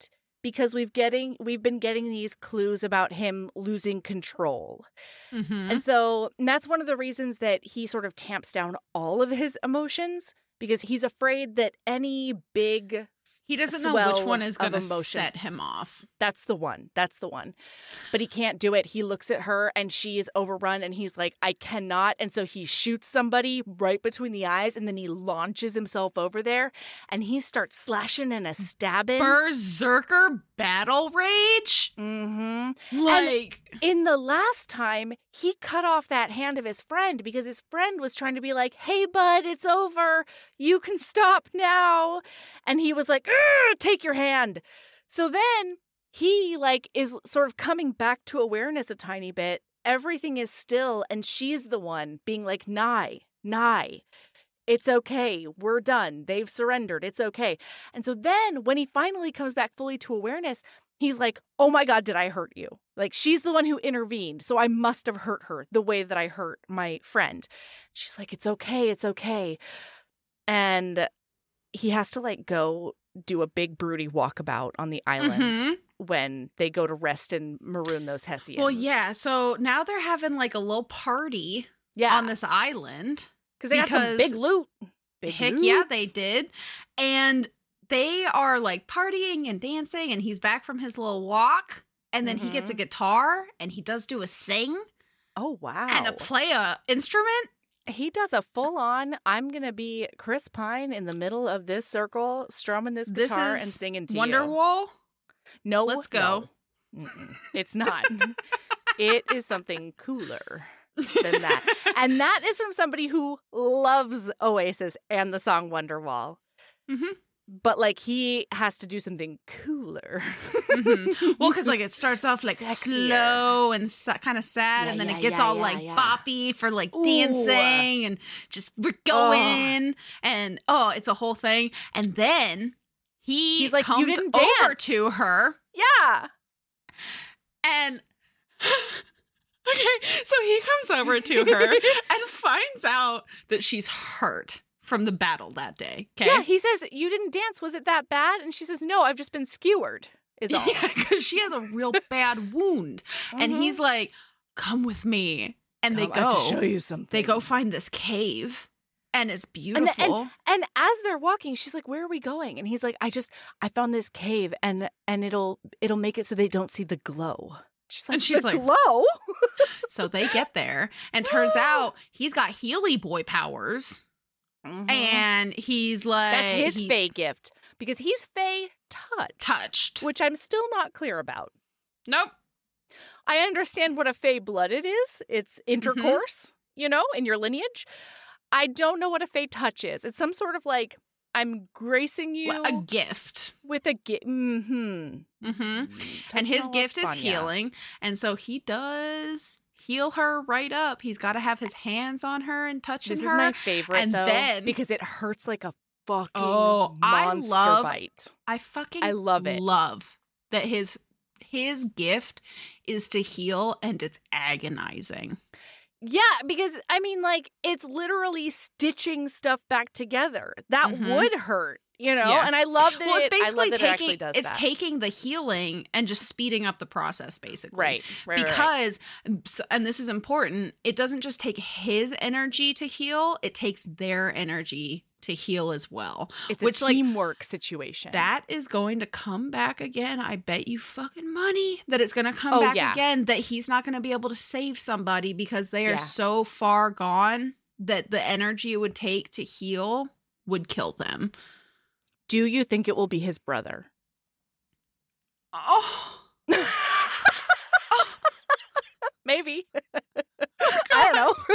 because we've been getting these clues about him losing control. Mm-hmm. And that's one of the reasons that he sort of tamps down all of his emotions, because he's afraid that any big He doesn't know swell which one is going to of emotion. set him off. That's the one. But he can't do it. He looks at her and she is overrun and he's like, I cannot. And so he shoots somebody right between the eyes and then he launches himself over there and he starts slashing and a stabbing. Berserker battle rage? Mm-hmm. Like, And in the last time, he cut off that hand of his friend because his friend was trying to be like, hey, bud, it's over. You can stop now. And he was like, take your hand. So then he is sort of coming back to awareness a tiny bit. Everything is still. And she's the one being like, Nye. It's okay. We're done. They've surrendered. It's okay. And so then when he finally comes back fully to awareness, he's like, oh my God, did I hurt you? Like, she's the one who intervened. So I must have hurt her the way that I hurt my friend. She's like, it's okay. It's okay. And he has to go do a big broody walkabout on the island when they go to rest and maroon those Hessians. well, yeah. So now they're having a little party on this island. Because they got some big loot. Heck yeah, they did. And they are partying and dancing, and he's back from his little walk. And then he gets a guitar and he does do a sing. Oh, wow. And play a instrument. He does a full-on, I'm going to be Chris Pine in the middle of this circle, strumming this guitar and singing to you. Wonderwall? No. Let's go. No. It's not. It is something cooler than that. And that is from somebody who loves Oasis and the song Wonderwall. Mm-hmm. But he has to do something cooler. Mm-hmm. Well, because it starts off Sexier. slow and kind of sad, and then it gets all boppy for dancing and just we're going, and it's a whole thing. And then he's like, you comes didn't over dance. to her, Yeah. and okay, so he comes over to her and finds out that she's hurt from the battle that day. Okay. Yeah, he says, you didn't dance. Was it that bad? And she says, no, I've just been skewered, is all. Yeah, because she has a real bad wound. And he's like, come with me. And they go. I have to show you something. They go find this cave. And it's beautiful. And as they're walking, she's like, where are we going? And he's like, I found this cave and it'll make it so they don't see the glow. She's like, glow? So they get there. And turns out he's got Healy boy powers. Mm-hmm. And he's like... That's his Fae gift. Because he's Fae touched. Which I'm still not clear about. Nope. I understand what a Fae blooded is. It's intercourse, in your lineage. I don't know what a Fae touch is. It's some sort of I'm gracing you. A gift. With a gift. Mm-hmm. Mm-hmm. And his gift is healing. And so he does... heal her right up. He's got to have his hands on her and touching her. This is my favorite, and though, then, because it hurts like a fucking monster bite. I love it. Love that his gift is to heal, and it's agonizing. Yeah, because it's literally stitching stuff back together. That would hurt. Yeah. And I love that. Well, it's basically it actually does it's that. taking the healing and just speeding up the process, basically. Right. Because, and this is important, it doesn't just take his energy to heal; it takes their energy to heal as well. It's a teamwork situation. That is going to come back again. I bet you fucking money that it's going to come back again. That he's not going to be able to save somebody because they are so far gone that the energy it would take to heal would kill them. Do you think it will be his brother? Oh. Maybe. I don't know.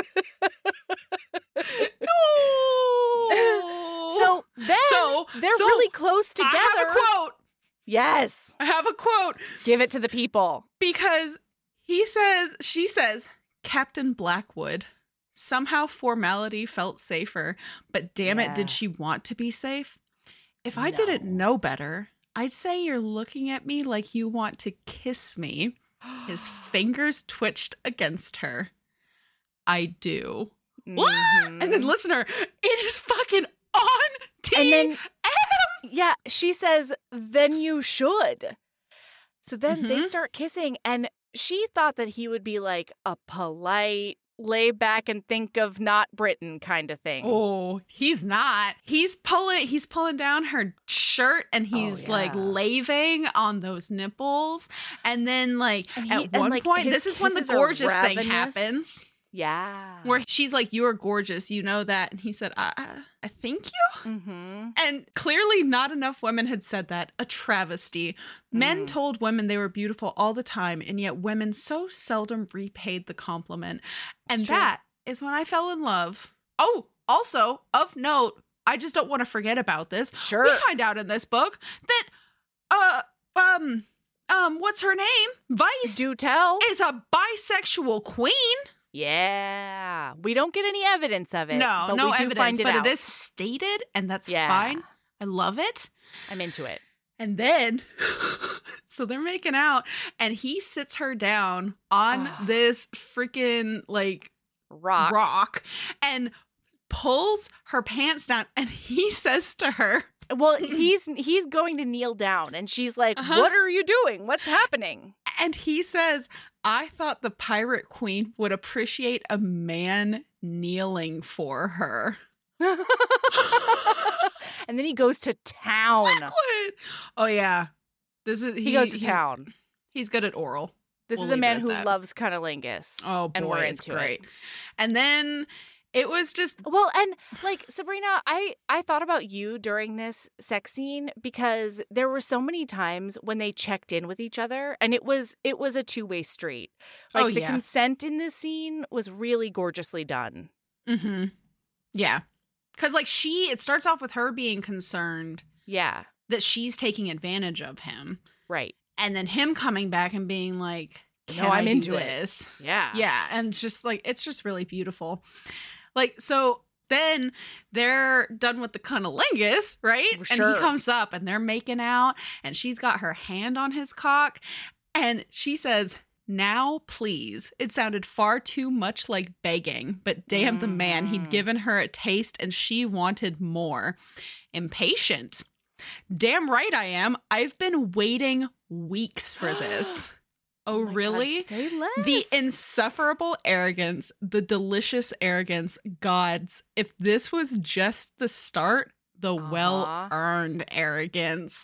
No. So they're really close together. I have a quote. Yes. I have a quote. Give it to the people. Because she says, Captain Blackwood, somehow formality felt safer, but damn it, did she want to be safe? If I didn't know better, I'd say you're looking at me like you want to kiss me. His fingers twitched against her. I do. Mm-hmm. And then listener, it is fucking on TM. And then, she says, then you should. So then they start kissing, and she thought that he would be like a polite, lay back and think of not Britain kind of thing. Oh, he's not. He's pulling down her shirt, and he's like laving on those nipples. And then at one point, this is when the gorgeous thing happens. Yeah. Where she's like, "You are gorgeous, you know that." And he said, I thank you. Mm-hmm. And clearly not enough women had said that. A travesty. Men told women they were beautiful all the time, and yet women so seldom repaid the compliment. And that is when I fell in love. Oh, also, of note, I just don't want to forget about this. Sure. We find out in this book that, what's her name? Vice. Do tell. Is a bisexual queen. Yeah. We don't get any evidence of it. No, but no we do evidence, find it but out. it is stated, and that's fine. I love it. I'm into it. And then, so they're making out, and he sits her down on this freaking rock and pulls her pants down, and he says to her, well, he's going to kneel down, and she's like, what are you doing? What's happening? And he says, I thought the pirate queen would appreciate a man kneeling for her. And then he goes to town. Blackwood. Oh, yeah. He goes to town. He's good at oral. This is a man who loves cunnilingus. Oh, boy, and we're it's into great. it. And then it was just... Well, and Sabrina, I thought about you during this sex scene because there were so many times when they checked in with each other, and it was a two-way street. The consent in this scene was really gorgeously done. Mm-hmm. Yeah. Because it starts off with her being concerned. Yeah. That she's taking advantage of him. Right. And then him coming back and being like, I'm into this? It. Yeah. Yeah. And just it's just really beautiful. So then they're done with the cunnilingus, right? Sure. And he comes up and they're making out, and she's got her hand on his cock, and she says, "Now, please." It sounded far too much like begging, but damn the man, he'd given her a taste and she wanted more. Impatient. Damn right I am. I've been waiting weeks for this. Oh, really? God, say less. The insufferable arrogance, the delicious arrogance. Gods, if this was just the start, the well-earned arrogance.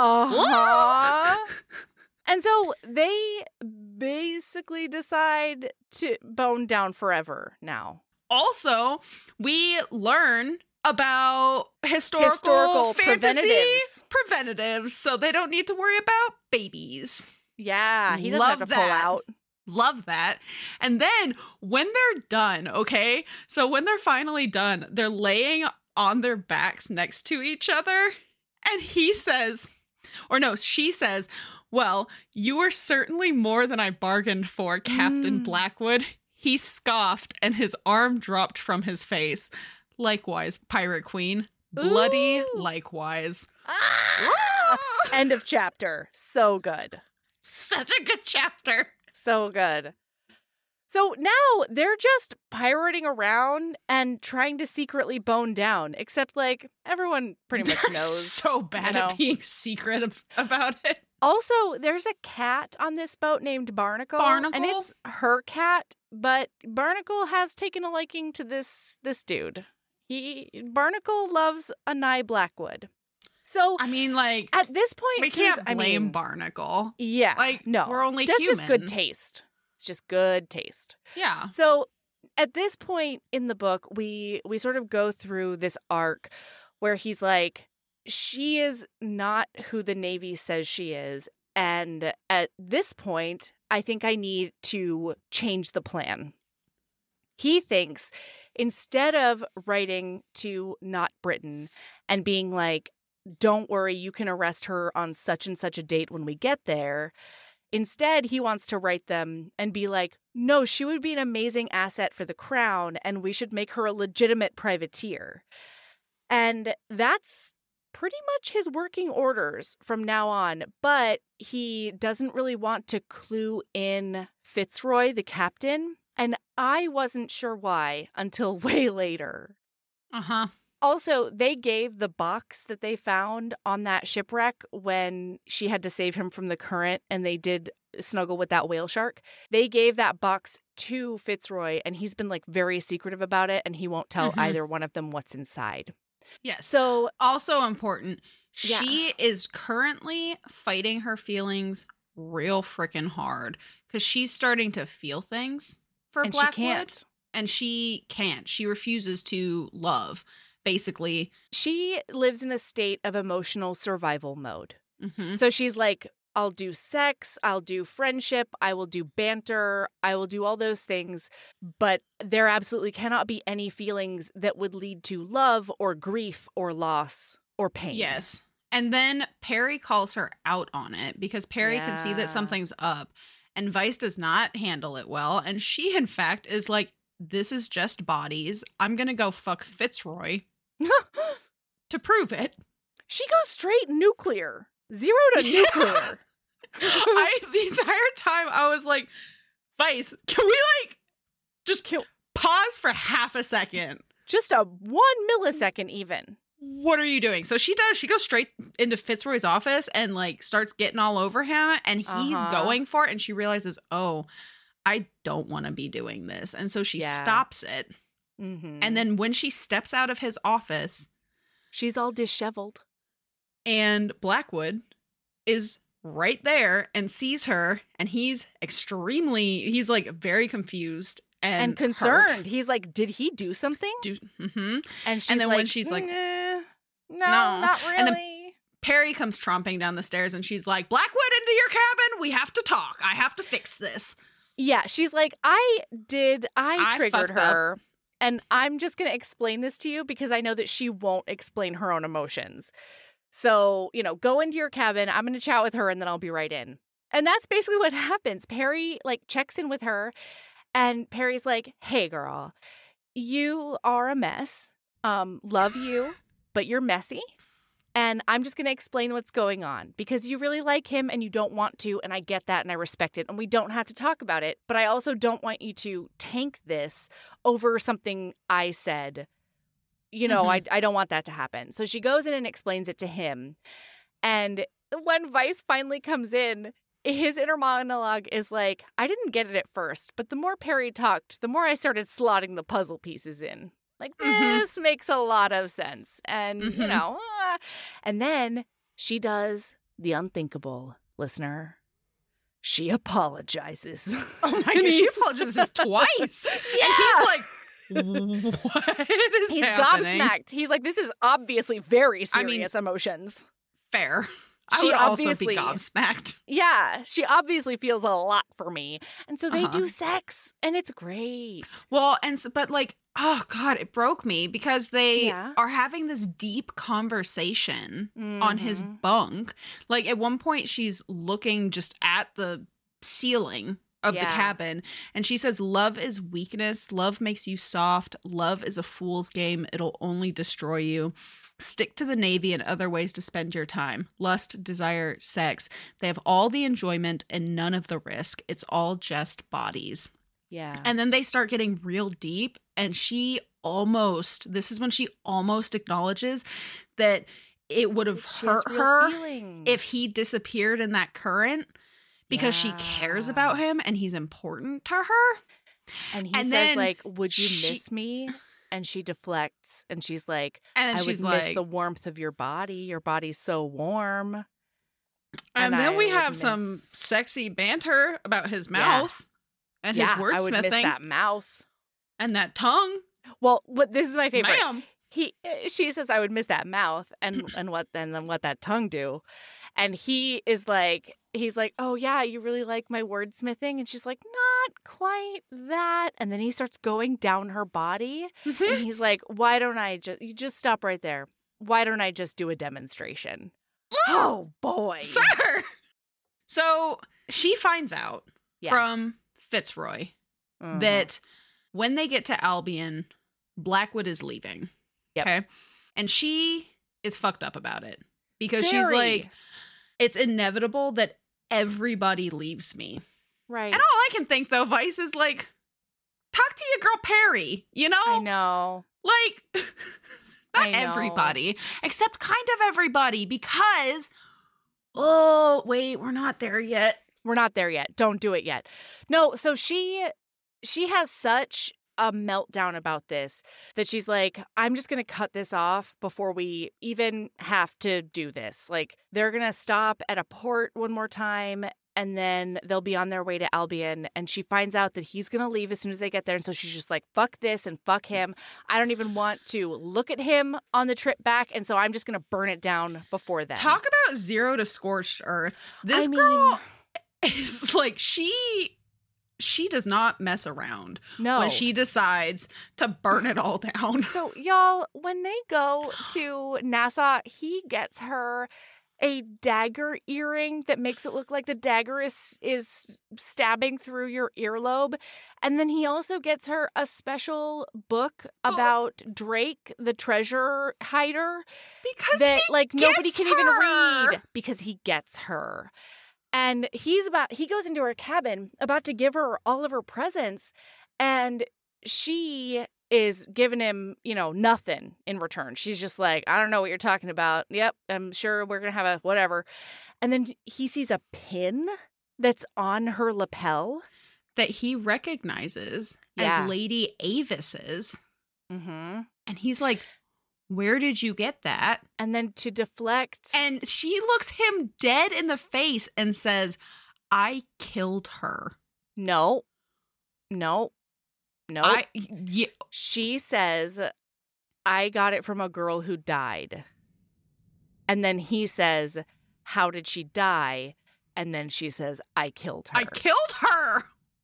And so they basically decide to bone down forever now. Also, we learn about historical fantasy preventatives, so they don't need to worry about babies. Yeah, he doesn't have to pull out. Love that. And then when they're done, okay? So when they're finally done, they're laying on their backs next to each other. And he says, she says, "Well, you were certainly more than I bargained for, Captain Blackwood." He scoffed and his arm dropped from his face. Likewise, Pirate Queen. Bloody likewise. End of chapter. So good. Such a good chapter. So good. So now they're just pirating around and trying to secretly bone down, except everyone pretty much They're knows. So bad at being secret about it. Also, there's a cat on this boat named Barnacle. And it's her cat, but Barnacle has taken a liking to this dude. Barnacle loves a Nye Blackwood. So I mean, at this point, we can't blame Barnacle. Yeah, no, we're only that's human. just good taste. It's just good taste. Yeah. So at this point in the book, we sort of go through this arc where he's like, she is not who the Navy says she is, and at this point, I think I need to change the plan. He thinks instead of writing to Not Britain and being like, "Don't worry, you can arrest her on such and such a date when we get there," instead, he wants to write them and be like, "No, she would be an amazing asset for the crown, and we should make her a legitimate privateer." And that's pretty much his working orders from now on, but he doesn't really want to clue in Fitzroy, the captain, and I wasn't sure why until way later. Uh-huh. Also, they gave the box that they found on that shipwreck when she had to save him from the current and they did snuggle with that whale shark. They gave that box to Fitzroy and he's been like very secretive about it and he won't tell either one of them what's inside. Yes. So also important, Yeah. she is currently fighting her feelings real freaking hard because she's starting to feel things for and Blackwood. she can't. And she can't. She refuses to love, basically. She lives in a state of emotional survival mode. Mm-hmm. So she's like, I'll do sex, I'll do friendship, I will do banter, I will do all those things, but there absolutely cannot be any feelings that would lead to love or grief or loss or pain. Yes. And then Perry calls her out on it because Perry can see Yeah. that something's up and Vice does not handle it well. And she, in fact, is like, this is just bodies. I'm going to go fuck Fitzroy to prove it. She goes straight nuclear. 0 to nuclear. The entire time I was like, Vice, can we like just pause for half a second? Just a 1 millisecond even. What are you doing? So she does. She goes straight into Fitzroy's office and like starts getting all over him and he's going for it. And she realizes, oh, I don't want to be doing this. And so she stops it. Mm-hmm. And then when she steps out of his office, she's all disheveled. and Blackwood is right there and sees her, and he's like very confused and concerned. hurt. He's like, did he do something? And she's then like, when she's like, no, no. not really. And then Perry comes tromping down the stairs and she's like, Blackwood, into your cabin. We have to talk. I have to fix this. Yeah, she's like, I triggered fucked her. And I'm just going to explain this to you because I know that she won't explain her own emotions. So, go into your cabin. I'm going to chat with her and then I'll be right in. And that's basically what happens. Perry checks in with her and Perry's like, hey, girl, you are a mess. Love you, but you're messy. And I'm just going to explain what's going on because you really like him and you don't want to. And I get that and I respect it. And we don't have to talk about it. But I also don't want you to tank this over something I said. I don't want that to happen. So she goes in and explains it to him. And when Vice finally comes in, his inner monologue is like, I didn't get it at first, but the more Perry talked, the more I started slotting the puzzle pieces in. This makes a lot of sense. And, and then she does the unthinkable, listener. She apologizes. Oh my God, she apologizes twice. Yeah. And he's like, what is He's happening? gobsmacked. He's like, this is obviously very serious emotions. Fair. I She would also be obviously- gobsmacked. Yeah, she obviously feels a lot for me. And so they do sex, and it's great. Well, but oh God, it broke me because they Yeah. are having this deep conversation on his bunk. Like at one point she's looking just at the ceiling of the Yeah. cabin and she says, love is weakness. Love makes you soft. Love is a fool's game. It'll only destroy you. Stick to the Navy and other ways to spend your time. Lust, desire, sex. They have all the enjoyment and none of the risk. It's all just bodies. Yeah. And then they start getting real deep and this is when she almost acknowledges that it would have She has hurt real her feelings. if he disappeared in that current because she cares Yeah. about him and he's important to her. And he and says, then would you she- miss me? And she deflects and she's like, And I she's would miss like, the warmth of your body. Your body's so warm. and then I we would have some miss- sexy banter about his mouth and his I would miss wordsmithing that mouth. and that tongue. Well, this is my favorite. Ma'am. She says I would miss that mouth and what that tongue do. And he's like, oh yeah, you really like my wordsmithing? And she's like, not quite that. And then he starts going down her body and he's like, why don't I just stop right there. Why don't I just do a demonstration? Oh boy. Sir. So she finds out Yeah. from Fitzroy Mhm. that when they get to Albion, Blackwood is leaving. Yep. Okay. And she is fucked up about it because she's Very. like, it's inevitable that everybody leaves me. Right. And all I can think though, Vice, is like, talk to your girl Perry, I know. Like, Not everybody, except kind of everybody, because, oh, wait, we're not there yet. We're not there yet. Don't do it yet. No, so she has such a meltdown about this that she's like, I'm just going to cut this off before we even have to do this. Like, they're going to stop at a port one more time, and then they'll be on their way to Albion. And she finds out that he's going to leave as soon as they get there. And so she's just like, fuck this and fuck him. I don't even want to look at him on the trip back. And so I'm just going to burn it down before then. Talk about zero to scorched earth. This girl is like, she does not mess around when she decides to burn it all down. So, y'all, when they go to Nassau, he gets her a dagger earring that makes it look like the dagger is stabbing through your earlobe. And then he also gets her a special book about Drake, the treasure hider. Because that, like, nobody can even her. read because he gets her. And he goes into her cabin about to give her all of her presents, and she is giving him, nothing in return. She's just like, I don't know what you're talking about. Yep, I'm sure we're going to have a whatever. And then he sees a pin that's on her lapel that he recognizes as Lady Avis's. Mm-hmm. And he's like, where did you get that? And then to deflect. And she looks him dead in the face and says, I killed her. No. Yeah. She says, I got it from a girl who died. And then he says, how did she die? And then she says, I killed her. I killed her.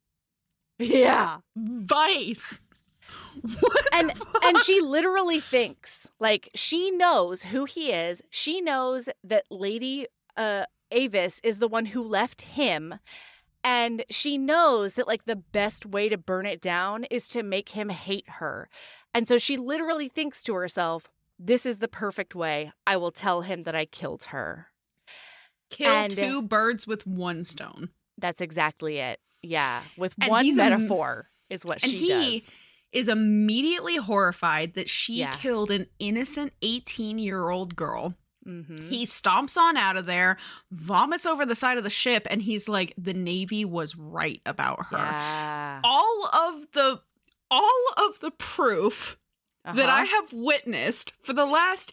Yeah. Vice. And she literally thinks, like, she knows who he is. She knows that Lady Avis is the one who left him. And she knows that, like, the best way to burn it down is to make him hate her. And so she literally thinks to herself, this is the perfect way. I will tell him that I killed her. Kill two birds with one stone. That's exactly it. Yeah. With one metaphor is what she does. He is immediately horrified that she killed an innocent 18-year-old girl. Mm-hmm. He stomps on out of there, vomits over the side of the ship, and he's like, the Navy was right about her. Yeah. All of the proof that I have witnessed for the last,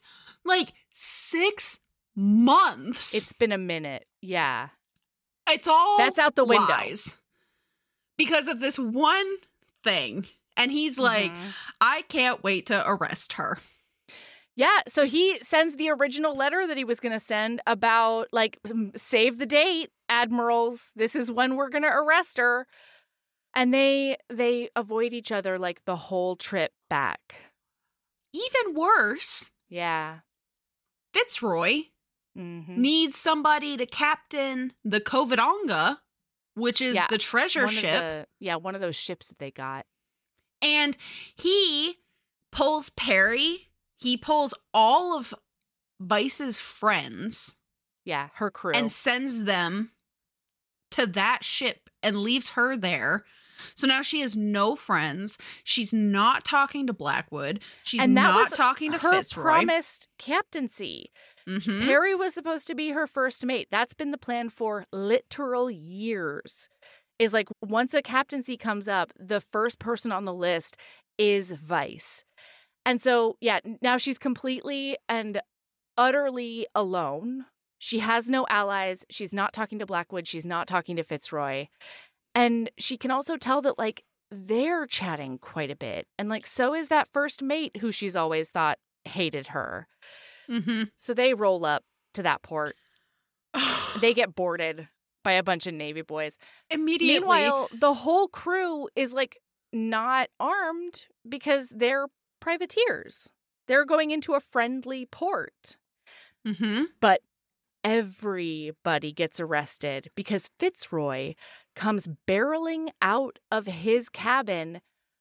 6 months. It's been a minute. Yeah. It's all that's out the window. Lies. Because of this one thing. And he's like, I can't wait to arrest her. Yeah, so he sends the original letter that he was going to send about, like, save the date, admirals. This is when we're going to arrest her. And they avoid each other, like, the whole trip back. Even worse. Yeah. Fitzroy needs somebody to captain the Covidonga, which is the treasure ship. One of those ships that they got. And he pulls Perry. He pulls all of Vice's friends. Yeah, her crew. And sends them to that ship and leaves her there. So now she has no friends. She's not talking to Blackwood. She's not talking to Fitzroy. Her promised captaincy. Mm-hmm. Perry was supposed to be her first mate. That's been the plan for literal years. Is like, once a captaincy comes up, the first person on the list is Vice. And so, now she's completely and utterly alone. She has no allies. She's not talking to Blackwood. She's not talking to Fitzroy. And she can also tell that, like, they're chatting quite a bit. And, like, so is that first mate who she's always thought hated her. Mm-hmm. So they roll up to that port. They get boarded by a bunch of Navy boys. Immediately. Meanwhile, the whole crew is, like, not armed because they're privateers. They're going into a friendly port. Mm-hmm. But everybody gets arrested because Fitzroy comes barreling out of his cabin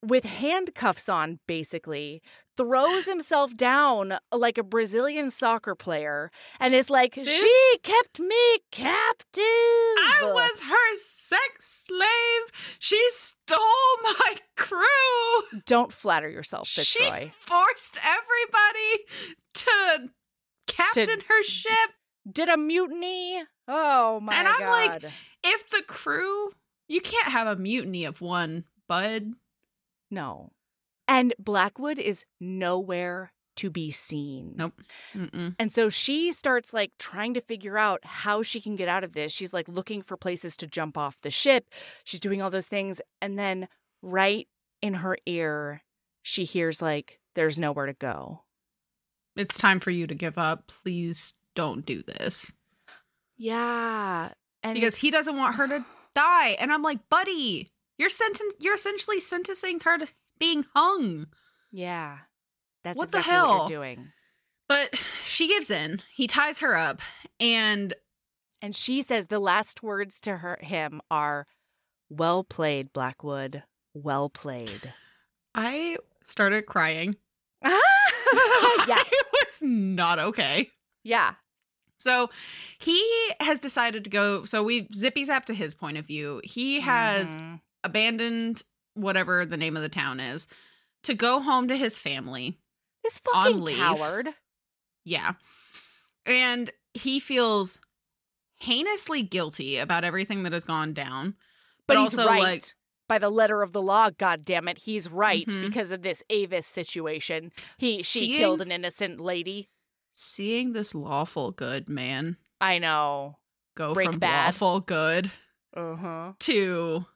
with handcuffs on, basically, throws himself down like a Brazilian soccer player and is like, she kept me captive. I was her sex slave. She stole my crew. Don't flatter yourself, Fitzroy. She forced everybody to captain her ship. Did a mutiny? Oh, my God. And I'm like, if the crew, you can't have a mutiny of one, bud. No. And Blackwood is nowhere to be seen. Nope. Mm-mm. And so she starts like trying to figure out how she can get out of this. She's like looking for places to jump off the ship. She's doing all those things. And then right in her ear, she hears like, there's nowhere to go. It's time for you to give up. Please don't do this. Yeah. And Because he doesn't want her to die. And I'm like, buddy, you're essentially sentencing her to being hung. Yeah. That's What exactly the hell? what you're doing. But she gives in. He ties her up. And she says the last words to him are, well played, Blackwood. Well played. I started crying. Yeah. It was not okay. Yeah. So he has decided to go. So we zippy zap to his point of view. He has abandoned whatever the name of the town is to go home to his family. This fucking on leave. coward. Yeah. And he feels heinously guilty about everything that has gone down. But also, he's right. like, by the letter of the law, goddammit, he's right Mhm. because of this Avis situation. She Seeing- killed an innocent lady. seeing this lawful good man I know. go Break from bad. lawful good Uh-huh. to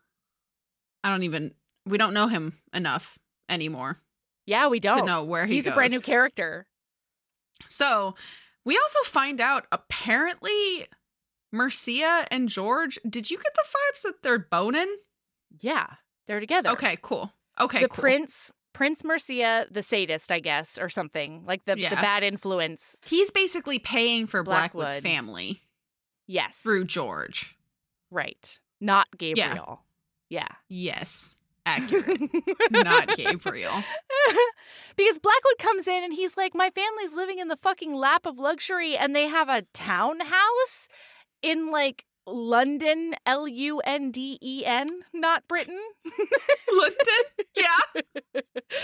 we don't know him enough anymore Yeah, we don't. to know where he He's goes. a brand new character. So we also find out apparently Mercia and George, did you get the vibes that they're boning? Yeah, they're together. Okay, cool. Okay, The cool. Prince Mercia, the sadist, I guess, or something. Like the Yeah. bad influence. He's basically paying for Blackwood's Blackwood. family Yes. through George. Right. Not Gabriel. Yeah. Yes, accurate. Not Gabriel. Because Blackwood comes in and he's like, my family's living in the fucking lap of luxury and they have a townhouse in like London, Lunden, not Britain. London? Yeah.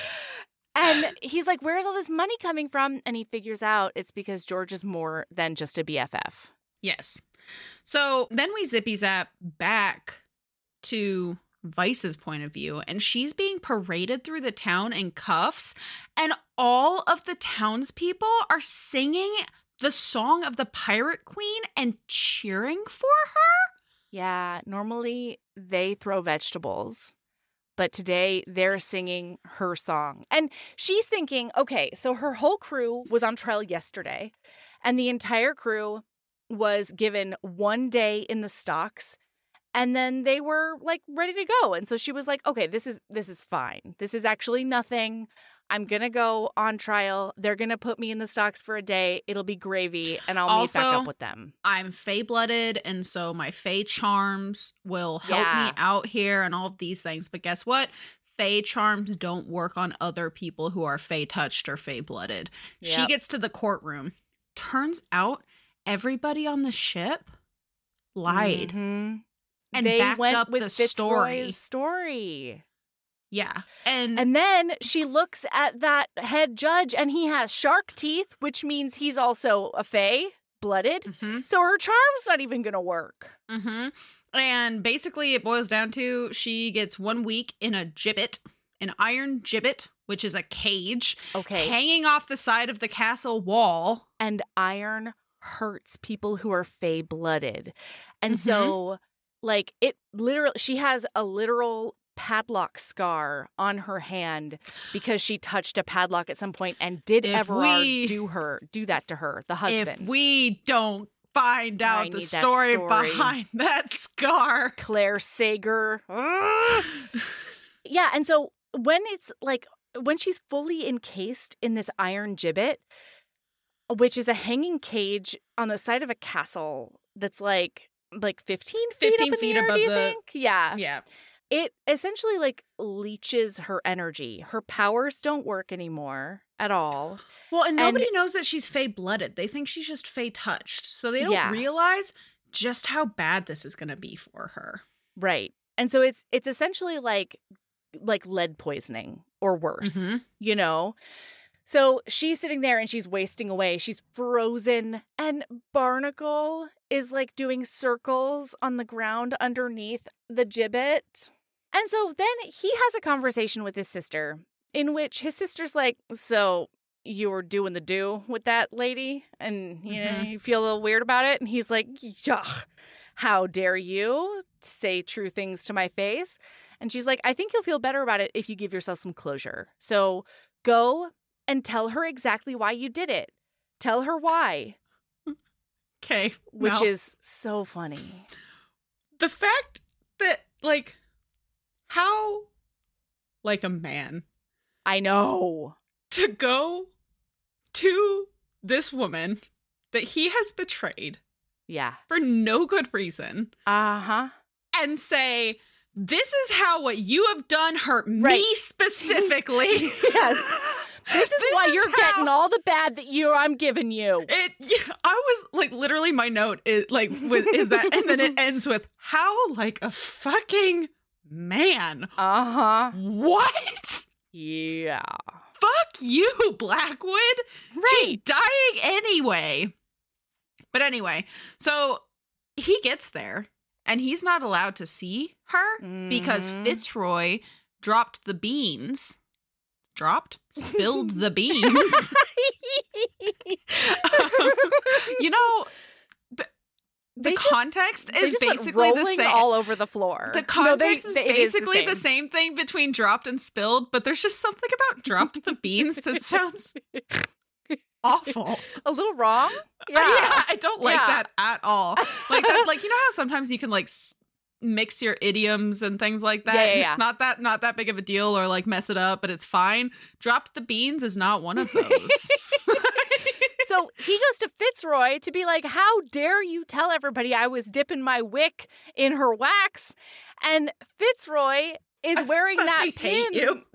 And he's like, where's all this money coming from? And he figures out it's because George is more than just a BFF. Yes. So then we zippy zap back to Vice's point of view, and she's being paraded through the town in cuffs, and all of the townspeople are singing the song of the Pirate Queen and cheering for her. Yeah, normally they throw vegetables, but today they're singing her song. And she's thinking, okay, so her whole crew was on trial yesterday, and the entire crew was given 1 day in the stocks, and then they were like ready to go. And so she was like, okay, this is fine. This is actually nothing. I'm going to go on trial. They're going to put me in the stocks for a day. It'll be gravy, and I'll meet back up with them. I'm Fae-blooded, and so my Fae charms will help Yeah. me out here and all of these things. But guess what? Fae charms don't work on other people who are Fae-touched or Fae-blooded. She Yep. gets to the courtroom. Turns out everybody on the ship lied Mhm. and They backed went up with the Fitzroy's story. story. Yeah. And And then she looks at that head judge and he has shark teeth, which means he's also a fae, blooded. Mhm, So her charm's not even going to work. mhm. And basically it boils down to she gets 1 week in a gibbet, an iron gibbet, which is a cage Okay. hanging off the side of the castle wall. And iron hurts people who are fae blooded. And Mhm. so, like, it literally, she has a literal padlock scar on her hand because she touched a padlock at some point. And did If Everard we- do that to her, the husband? If we don't find I out need the that story story. behind that scar. Claire Sager. Yeah, and so when she's fully encased in this iron gibbet, which is a hanging cage on the side of a castle that's like 15 feet 15 up in feet the air, above do you the- think? Yeah. Yeah. it essentially like leeches her energy. Her powers don't work anymore at all. Well, and nobody knows that she's Fae-blooded. They think she's just Fae-touched. So they don't realize just how bad this is going to be for her. Right. And so it's essentially like lead poisoning or worse, you know? So she's sitting there and she's wasting away. She's frozen. And Barnacle is like doing circles on the ground underneath the gibbet. And so then he has a conversation with his sister in which his sister's like, so you were doing the do with that lady and you know, you feel a little weird about it? And he's like, yuck, how dare you say true things to my face? And she's like, I think you'll feel better about it if you give yourself some closure. So go and tell her exactly why you did it. Tell her why. Okay. Which is so funny. The fact that, like, how, like a man. I know. To go to this woman that he has betrayed. Yeah. For no good reason. Uh-huh. And say, this is how what you have done hurt me specifically. Yes. This is why you're getting all the bad that I'm giving you. I was like, literally, my note is like, is that, and then it ends with how like a fucking man. What? Yeah. Fuck you, Blackwood. Right. She's dying anyway. But anyway, so he gets there and he's not allowed to see her because Fitzroy dropped the beans. Spilled the beans. You know, the context is basically the same. All over the floor. The context is basically the same thing between dropped and spilled, but there's just something about dropped the beans that sounds awful. A little wrong? Yeah, I don't like that at all. Like that, like, you know how sometimes you can like mix your idioms and things like that. And it's not that big of a deal or like mess it up, but it's fine. Dropped the beans is not one of those. So he goes to Fitzroy to be like, how dare you tell everybody I was dipping my wick in her wax? And Fitzroy is wearing that pin. Hate you.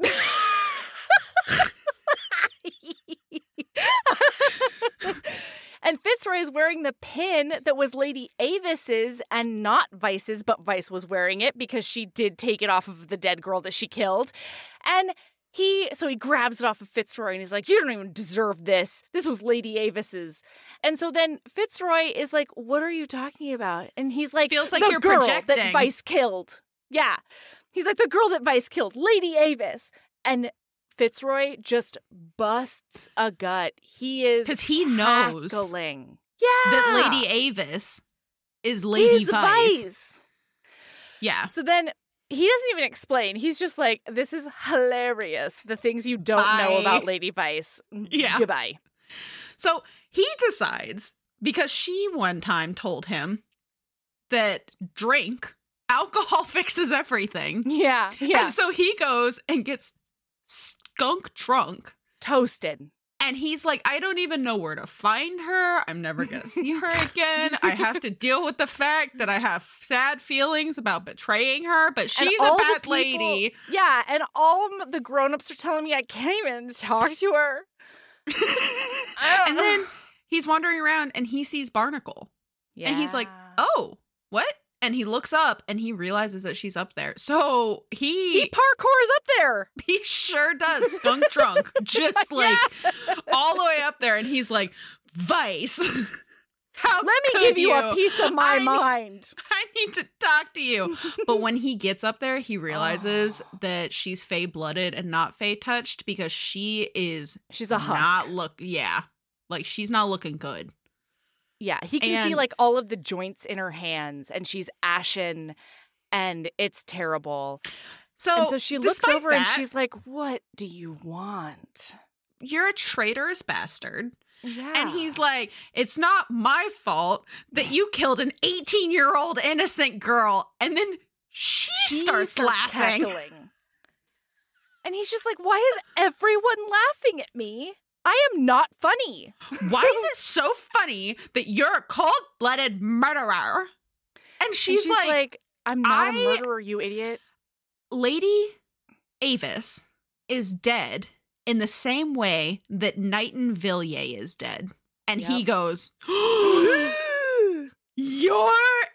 And Fitzroy is wearing the pin that was Lady Avis's and not Vice's, but Vice was wearing it because she did take it off of the dead girl that she killed. And he grabs it off of Fitzroy and he's like, you don't even deserve this. This was Lady Avis's. And so then Fitzroy is like, what are you talking about? And he's like, feels like the you're girl projecting. That Vice killed. Yeah. He's like, the girl that Vice killed, Lady Avis. And Fitzroy just busts a gut. He is because he knows that Lady Avis is Lady Vice. Yeah. So then he doesn't even explain. He's just like, this is hilarious. The things you don't know about Lady Vice. Yeah. Goodbye. So he decides, because she one time told him that alcohol fixes everything. Yeah. Yeah. And so he goes and gets skunk drunk. Toasted. And he's like, I don't even know where to find her. I'm never going to see her again. I have to deal with the fact that I have sad feelings about betraying her, but she's a bad lady. Yeah, and all the grown-ups are telling me I can't even talk to her. And then he's wandering around and he sees Barnacle. Yeah. And he's like, oh, what? And he looks up and he realizes that she's up there. So he parkours up there. He sure does. Skunk drunk. Just like all the way up there. And he's like, Vice, let me give you a piece of my mind. I need to talk to you. But when he gets up there, he realizes that she's Fae-blooded and not Fae-touched because she's a husk. Like she's not looking good. Yeah, he can see like all of the joints in her hands and she's ashen and it's terrible. So she looks over and she's like, what do you want? You're a traitorous bastard. Yeah. And he's like, it's not my fault that you killed an 18-year-old innocent girl. And then she starts laughing. Cackling. And he's just like, why is everyone laughing at me? I am not funny. Why is it so funny that you're a cold-blooded murderer? And she's like, I'm not a murderer, you idiot. Lady Avis is dead in the same way that Knighton Villiers is dead. And he goes, "You're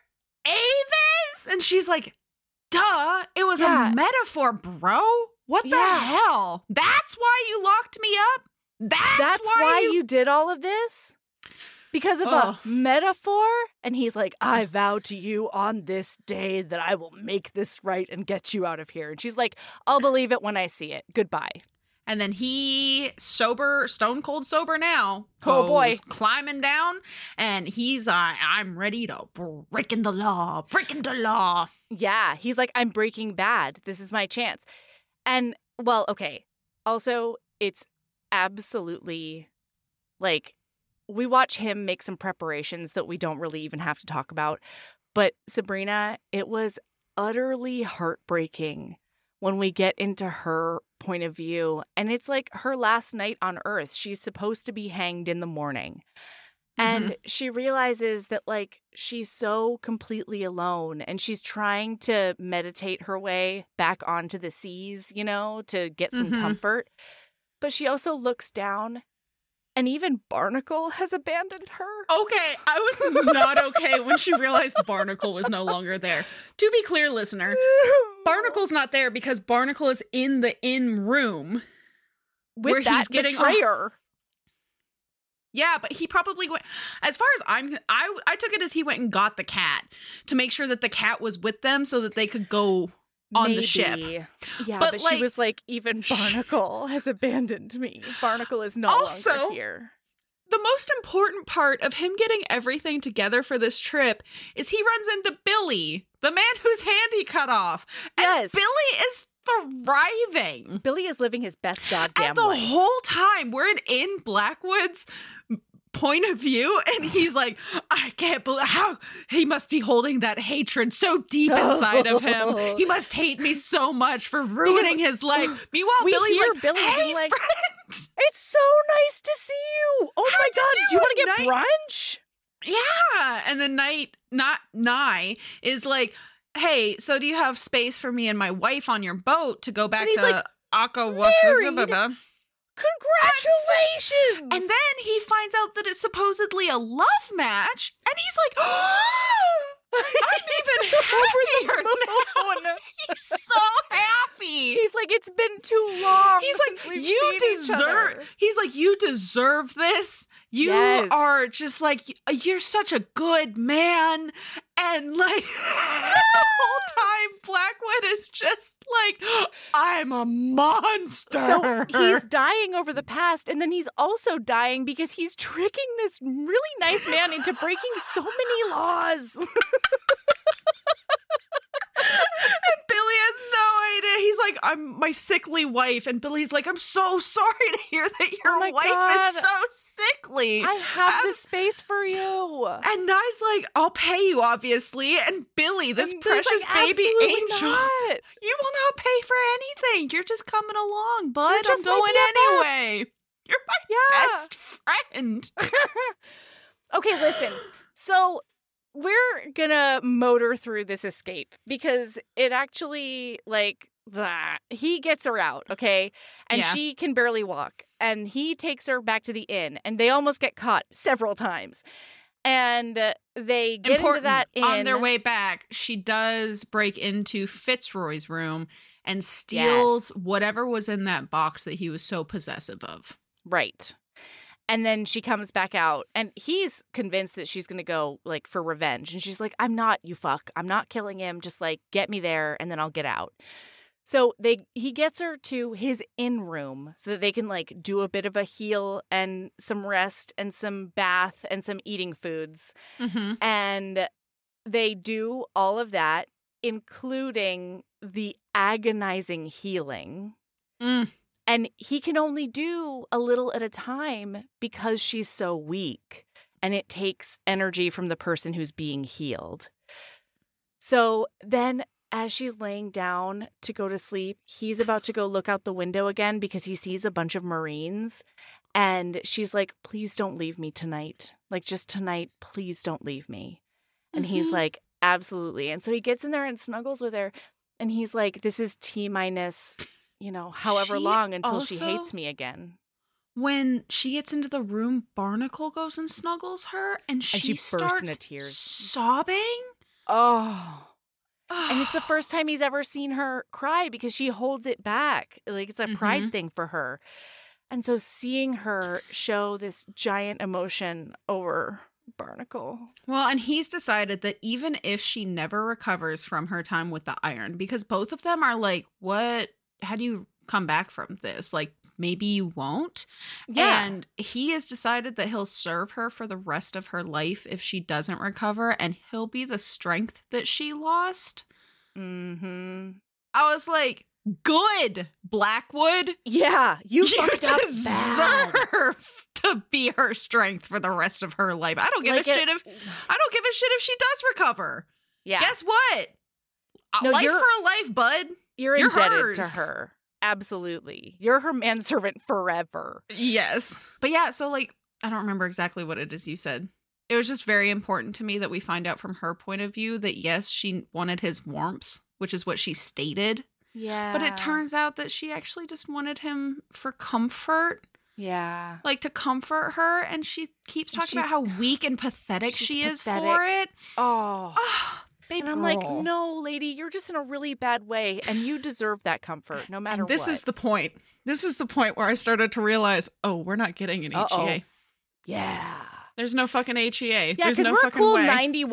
Avis?" And she's like, "Duh, it was a metaphor, bro. What the hell? That's why you locked me up? That's why you did all of this? Because of a metaphor?" And he's like, "I vow to you on this day that I will make this right and get you out of here." And she's like, "I'll believe it when I see it. Goodbye." And then he, stone cold sober now, oh boy, goes climbing down, and he's, "I'm ready to breaking the law. Yeah, he's like, "I'm Breaking Bad. This is my chance." And, well, okay. Also, it's absolutely, like, we watch him make some preparations that we don't really even have to talk about. But Sabrina, it was utterly heartbreaking when we get into her point of view. And it's like her last night on Earth. She's supposed to be hanged in the morning. And she realizes that, like, she's so completely alone, and she's trying to meditate her way back onto the seas, you know, to get some comfort. But she also looks down, and even Barnacle has abandoned her. Okay, I was not okay when she realized Barnacle was no longer there. To be clear, listener, Barnacle's not there because Barnacle is in the inn room with where that he's getting betrayer. Yeah, but he probably went, as far as I took it as he went and got the cat to make sure that the cat was with them so that they could go on the ship. Yeah, but like, she was like, even Barnacle has abandoned me. Barnacle is no longer here. The most important part of him getting everything together for this trip is he runs into Billy, the man whose hand he cut off. And Billy is thriving. Billy is living his best goddamn and the life. whole time we're in Blackwood's point of view, and he's like, "I can't believe how he must be holding that hatred so deep inside of him. He must hate me so much for ruining his life." Meanwhile, Billy's like, Billy "Hey, like, friend, it's so nice to see you. Oh my god, do you want to get brunch?" Yeah, and then Nye is like, "Hey, so do you have space for me and my wife on your boat to go back to like, Akawafaba?" Congratulations! And then he finds out that it's supposedly a love match, and he's like, "Oh, I'm even happier now." He's so happy. He's like, "It's been too long." He's like, "You deserve this. You are just like, you're such a good man." And like the whole time Blackwood is just like, "I'm a monster." So he's dying over the past, and then he's also dying because he's tricking this really nice man into breaking so many laws. And Billy has no idea. He's like, "I'm my sickly wife." And Billy's like, "I'm so sorry to hear that your wife is so sickly. I have the space for you." And Nye's like, "I'll pay you, obviously." And Billy, this precious baby angel, not. "You will not pay for anything. You're just coming along, bud. I'm going anyway. You're my best friend." Okay, listen. So we're gonna motor through this escape because it actually, like, he gets her out, okay? And she can barely walk. And he takes her back to the inn, and they almost get caught several times. And they get into that inn. On their way back, she does break into Fitzroy's room and steals whatever was in that box that he was so possessive of. Right. And then she comes back out, and he's convinced that she's going to go, like, for revenge. And she's like, "I'm not, you fuck. I'm not killing him. Just, like, get me there, and then I'll get out." So he gets her to his inn room so that they can, like, do a bit of a heal and some rest and some bath and some eating foods. And they do all of that, including the agonizing healing. And he can only do a little at a time because she's so weak. And it takes energy from the person who's being healed. So then as she's laying down to go to sleep, he's about to go look out the window again because he sees a bunch of Marines. And she's like, "Please don't leave me tonight. Like, just tonight, please don't leave me." And he's like, "Absolutely." And so he gets in there and snuggles with her. And he's like, this is T minus, however long until she hates me again. When she gets into the room, Barnacle goes and snuggles her, and she bursts starts into tears. sobbing. Oh. And it's the first time he's ever seen her cry because she holds it back. Like, it's a pride thing for her. And so seeing her show this giant emotion over Barnacle. Well, and he's decided that even if she never recovers from her time with the iron, because both of them are like, what? How do you come back from this? Like, maybe you won't. Yeah. And he has decided that he'll serve her for the rest of her life if she doesn't recover, and he'll be the strength that she lost. Mm-hmm. I was like, good, Blackwood. Yeah, you fucked up bad. deserve to be her strength for the rest of her life. I don't give a shit if she does recover. Yeah. Guess what? No, life for a life, bud. You're indebted hers. to her. Absolutely. You're her manservant forever. Yes. But yeah, so like, I don't remember exactly what it is you said. It was just very important to me that we find out from her point of view that yes, she wanted his warmth, which is what she stated. Yeah. But it turns out that she actually just wanted him for comfort. Yeah. Like to comfort her. And she keeps talking about how weak and pathetic she is for it. Oh. Babe and I'm girl. like, no, lady, you're just in a really bad way. And you deserve that comfort no matter and this what. is the point. This is the point where I started to realize, oh, we're not getting an HEA. Yeah. There's no fucking HEA. Yeah, There's because no we're fucking cool way.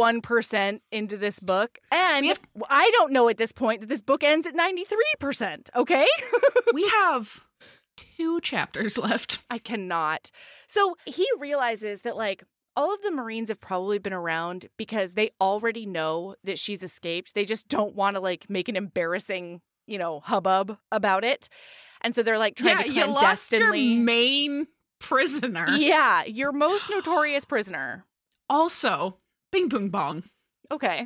91% into this book. And I don't know at this point that this book ends at 93%, okay? We have 2 chapters left. I cannot. So he realizes that, like, all of the Marines have probably been around because they already know that she's escaped. They just don't want to, like, make an embarrassing, hubbub about it. And so they're, like, trying to clandestinely... you lost your main prisoner. Yeah, your most notorious prisoner. Also, bing boom bong. Okay.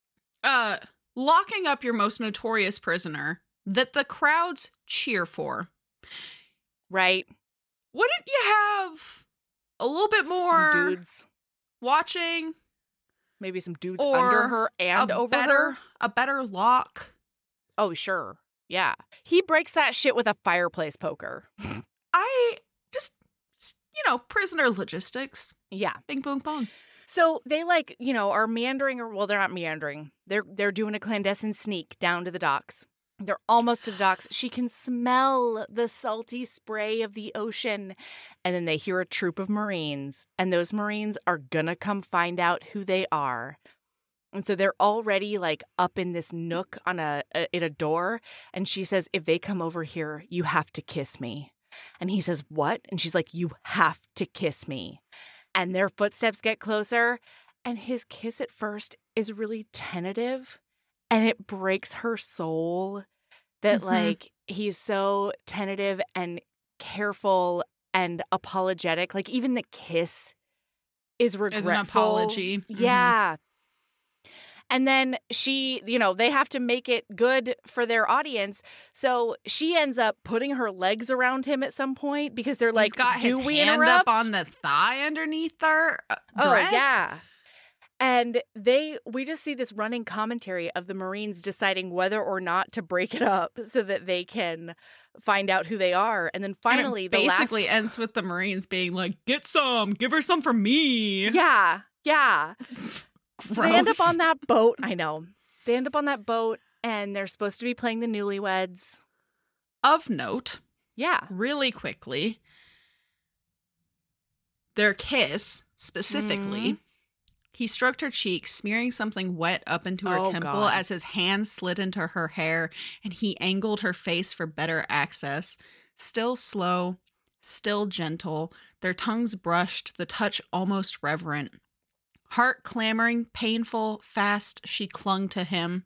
Locking up your most notorious prisoner that the crowds cheer for. Right. Wouldn't you have a little bit more some dudes watching? Maybe some dudes under her and over her? A better lock. Oh, sure. Yeah. He breaks that shit with a fireplace poker. I just, prisoner logistics. Yeah. Bing boom bong. So they are meandering, they're not meandering. They're doing a clandestine sneak down to the docks. They're almost to the docks. She can smell the salty spray of the ocean. And then they hear a troop of Marines. And those Marines are gonna come find out who they are. And so they're already like up in this nook on in a door. And she says, if they come over here, you have to kiss me. And he says, what? And she's like, you have to kiss me. And their footsteps get closer. And his kiss at first is really tentative. And it breaks her soul that, like, he's so tentative and careful and apologetic. Like, even the kiss is regretful. As an apology. Yeah. And then she, they have to make it good for their audience. So she ends up putting her legs around him at some point because they're like, do we hand interrupt? Up on the thigh underneath their dress? Oh, yeah. And we just see this running commentary of the Marines deciding whether or not to break it up so that they can find out who they are. And then finally, and it basically ends with the Marines being like, get some, give her some from me. Yeah, yeah. So they end up on that boat. I know. They end up on that boat and they're supposed to be playing the Newlyweds. Of note. Yeah. Really quickly. Their kiss, specifically, he stroked her cheek, smearing something wet up into her temple God. as his hand slid into her hair, and he angled her face for better access. Still slow, still gentle, their tongues brushed, the touch almost reverent. Heart clamoring, painful, fast, she clung to him.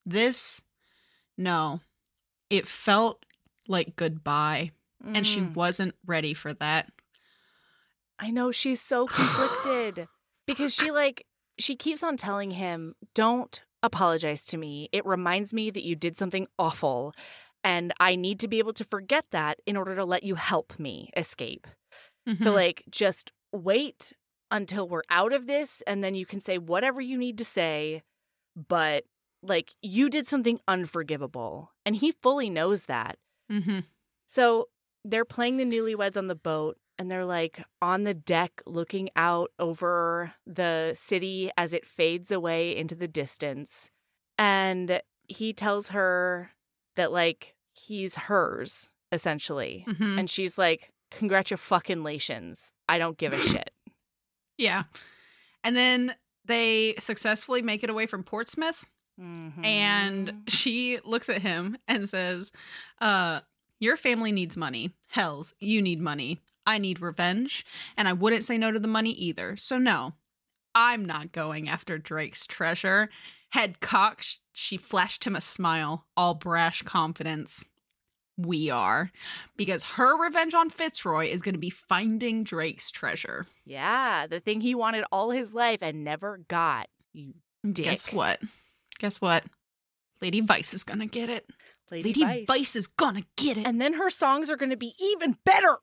No, it felt like goodbye, and she wasn't ready for that. I know, she's so conflicted. Because she keeps on telling him, don't apologize to me. It reminds me that you did something awful. And I need to be able to forget that in order to let you help me escape. Mm-hmm. So, just wait until we're out of this. And then you can say whatever you need to say. But like, you did something unforgivable. And he fully knows that. Mm-hmm. So they're playing the newlyweds on the boat, and they're like on the deck looking out over the city as it fades away into the distance. And he tells her that, like, he's hers, essentially. Mm-hmm. And she's like, congratulations. I don't give a shit. Yeah. And then they successfully make it away from Portsmouth. Mm-hmm. And she looks at him and says, your family needs money. Hells, you need money. I need revenge. And I wouldn't say no to the money either. So no, I'm not going after Drake's treasure. Head cocked, she flashed him a smile, all brash confidence. We are. Because her revenge on Fitzroy is going to be finding Drake's treasure. Yeah, the thing he wanted all his life and never got. You dick. Guess what? Lady Vice is going to get it. Lady Vice is going to get it. And then her songs are going to be even better.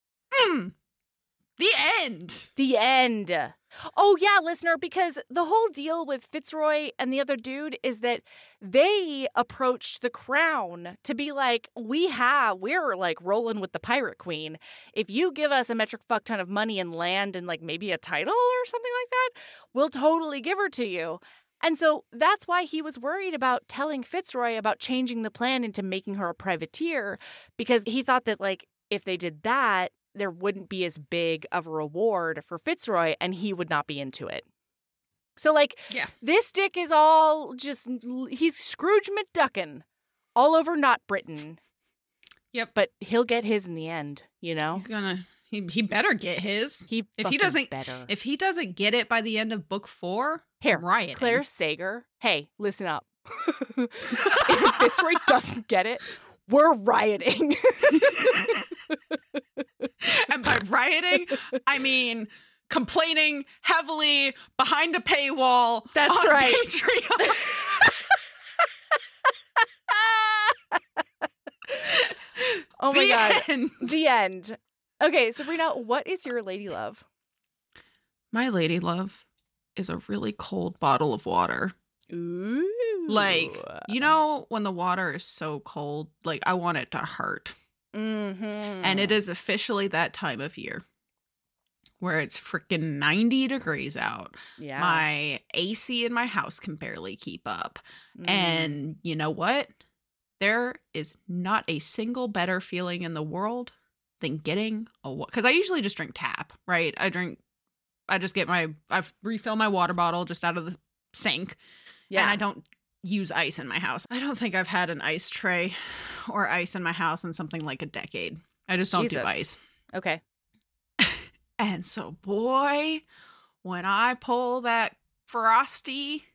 The end. The end. Oh, yeah, listener, because the whole deal with Fitzroy and the other dude is that they approached the crown to be like, we're like rolling with the pirate queen. If you give us a metric fuck ton of money and land and like maybe a title or something like that, we'll totally give her to you. And so that's why he was worried about telling Fitzroy about changing the plan into making her a privateer, because he thought that, like, if they did that, there wouldn't be as big of a reward for Fitzroy and he would not be into it. So, like, yeah. This dick is all just, he's Scrooge McDuckin all over Not Britain. Yep. But he'll get his in the end, you know? He's gonna, he better get his. If he doesn't get it by the end of book 4, here, rioting. Claire Sager, hey, listen up. If Fitzroy doesn't get it, we're rioting. And by rioting, I mean complaining heavily behind a paywall. That's on right. Patreon. Oh my God. End. The end. Okay, Sabrina, what is your lady love? My lady love is a really cold bottle of water. Ooh. Like, you know, when the water is so cold, like, I want it to hurt. Mm-hmm. And it is officially that time of year where it's freaking 90 degrees out. Yeah. My AC in my house can barely keep up. And you know what? There is not a single better feeling in the world than getting because I usually just drink tap, right? I refill my water bottle just out of the sink. Yeah. And I don't use ice in my house. I don't think I've had an ice tray or ice in my house in something like a decade. I just don't do ice. Okay. And so, boy, when I pull that frosty,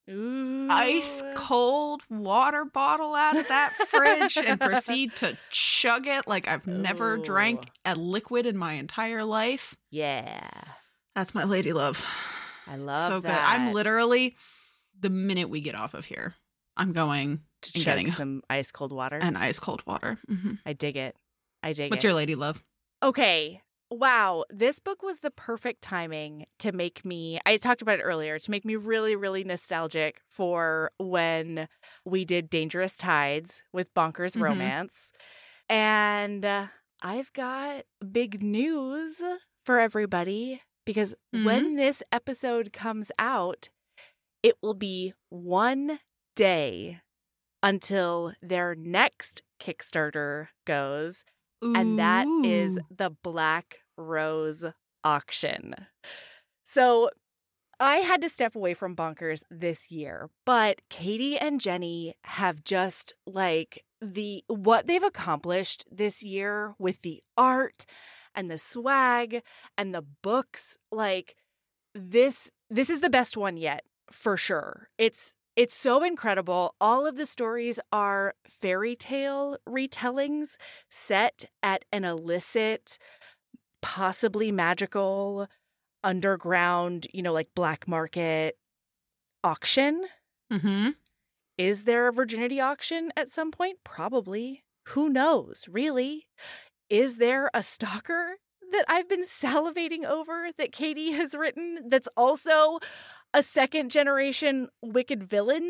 ice cold water bottle out of that fridge and proceed to chug it like I've never drank a liquid in my entire life. Yeah. That's my lady love. I love so that. Good. I'm literally, the minute we get off of here, I'm going to chug some ice cold water. And ice cold water. Mm-hmm. I dig it. What's your lady love? Okay. Wow. This book was the perfect timing to make me, I talked about it earlier, to make me really, really nostalgic for when we did Dangerous Tides with Bonkers Romance. And I've got big news for everybody because when this episode comes out, it will be one day until their next Kickstarter goes. Ooh. And that is the Black Rose auction. So I had to step away from Bonkers this year, but Katie and Jenny have just like what they've accomplished this year with the art and the swag and the books. Like this is the best one yet, for sure. It's so incredible. All of the stories are fairy tale retellings set at an illicit, possibly magical, underground, like black market auction. Mm-hmm. Is there a virginity auction at some point? Probably. Who knows, really? Is there a stalker that I've been salivating over that Katie has written that's also a second generation Wicked Villains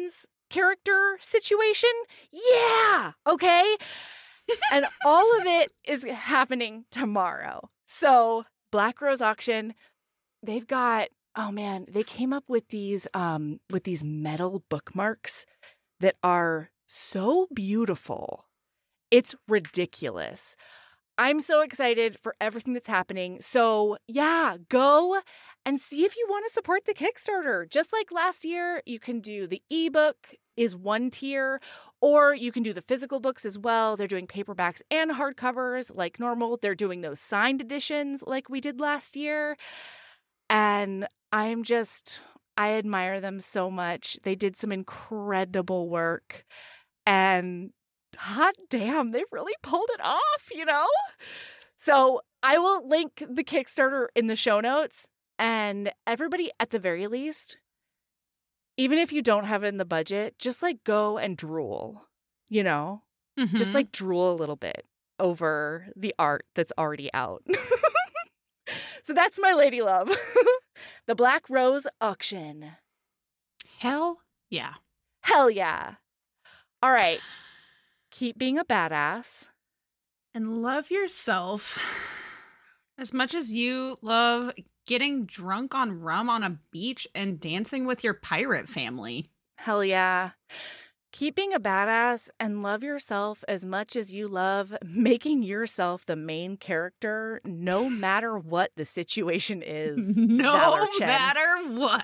character situation? Yeah, okay? And all of it is happening tomorrow. So Black Rose Auction, they've got, oh man, they came up with these metal bookmarks that are so beautiful. It's ridiculous. I'm so excited for everything that's happening. So yeah, go and see if you want to support the Kickstarter. Just like last year, you can do the ebook is one tier, or you can do the physical books as well. They're doing paperbacks and hardcovers like normal. They're doing those signed editions like we did last year. And I admire them so much. They did some incredible work. And hot damn, they really pulled it off, you know? So I will link the Kickstarter in the show notes. And everybody, at the very least, even if you don't have it in the budget, just like go and drool, you know? Mm-hmm. Just like drool a little bit over the art that's already out. So that's my lady love. The Black Rose Auction. Hell yeah. Hell yeah. All right. Keep being a badass. And love yourself as much as you love getting drunk on rum on a beach and dancing with your pirate family. Hell yeah. Keep being a badass and love yourself as much as you love making yourself the main character, no matter what the situation is. No matter what.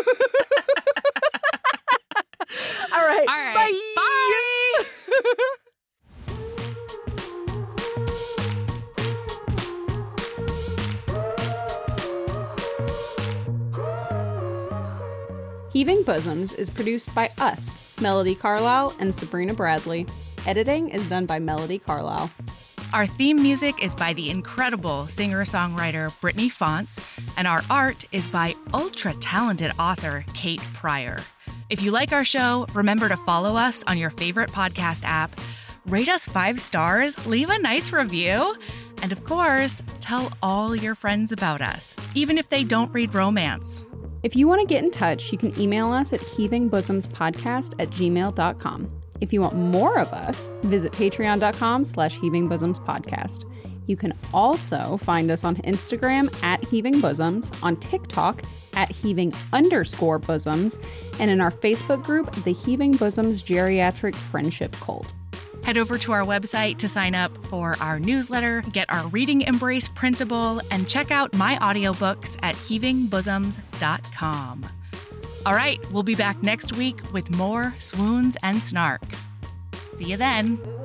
All right. Bye. Bye. Heaving Bosoms is produced by us, Melody Carlisle and Sabrina Bradley. Editing is done by Melody Carlisle. Our theme music is by the incredible singer-songwriter Brittany Fonts, and our art is by ultra-talented author Kate Pryor. If you like our show, remember to follow us on your favorite podcast app, rate us 5 stars, leave a nice review, and of course, tell all your friends about us, even if they don't read romance. If you want to get in touch, you can email us at heavingbosomspodcast@gmail.com. If you want more of us, visit patreon.com/heavingbosomspodcast. You can also find us on Instagram at Heaving Bosoms, on TikTok at Heaving_Bosoms, and in our Facebook group, the Heaving Bosoms Geriatric Friendship Cult. Head over to our website to sign up for our newsletter, get our Reading Embrace printable, and check out my audiobooks at heavingbosoms.com. All right, we'll be back next week with more swoons and snark. See you then.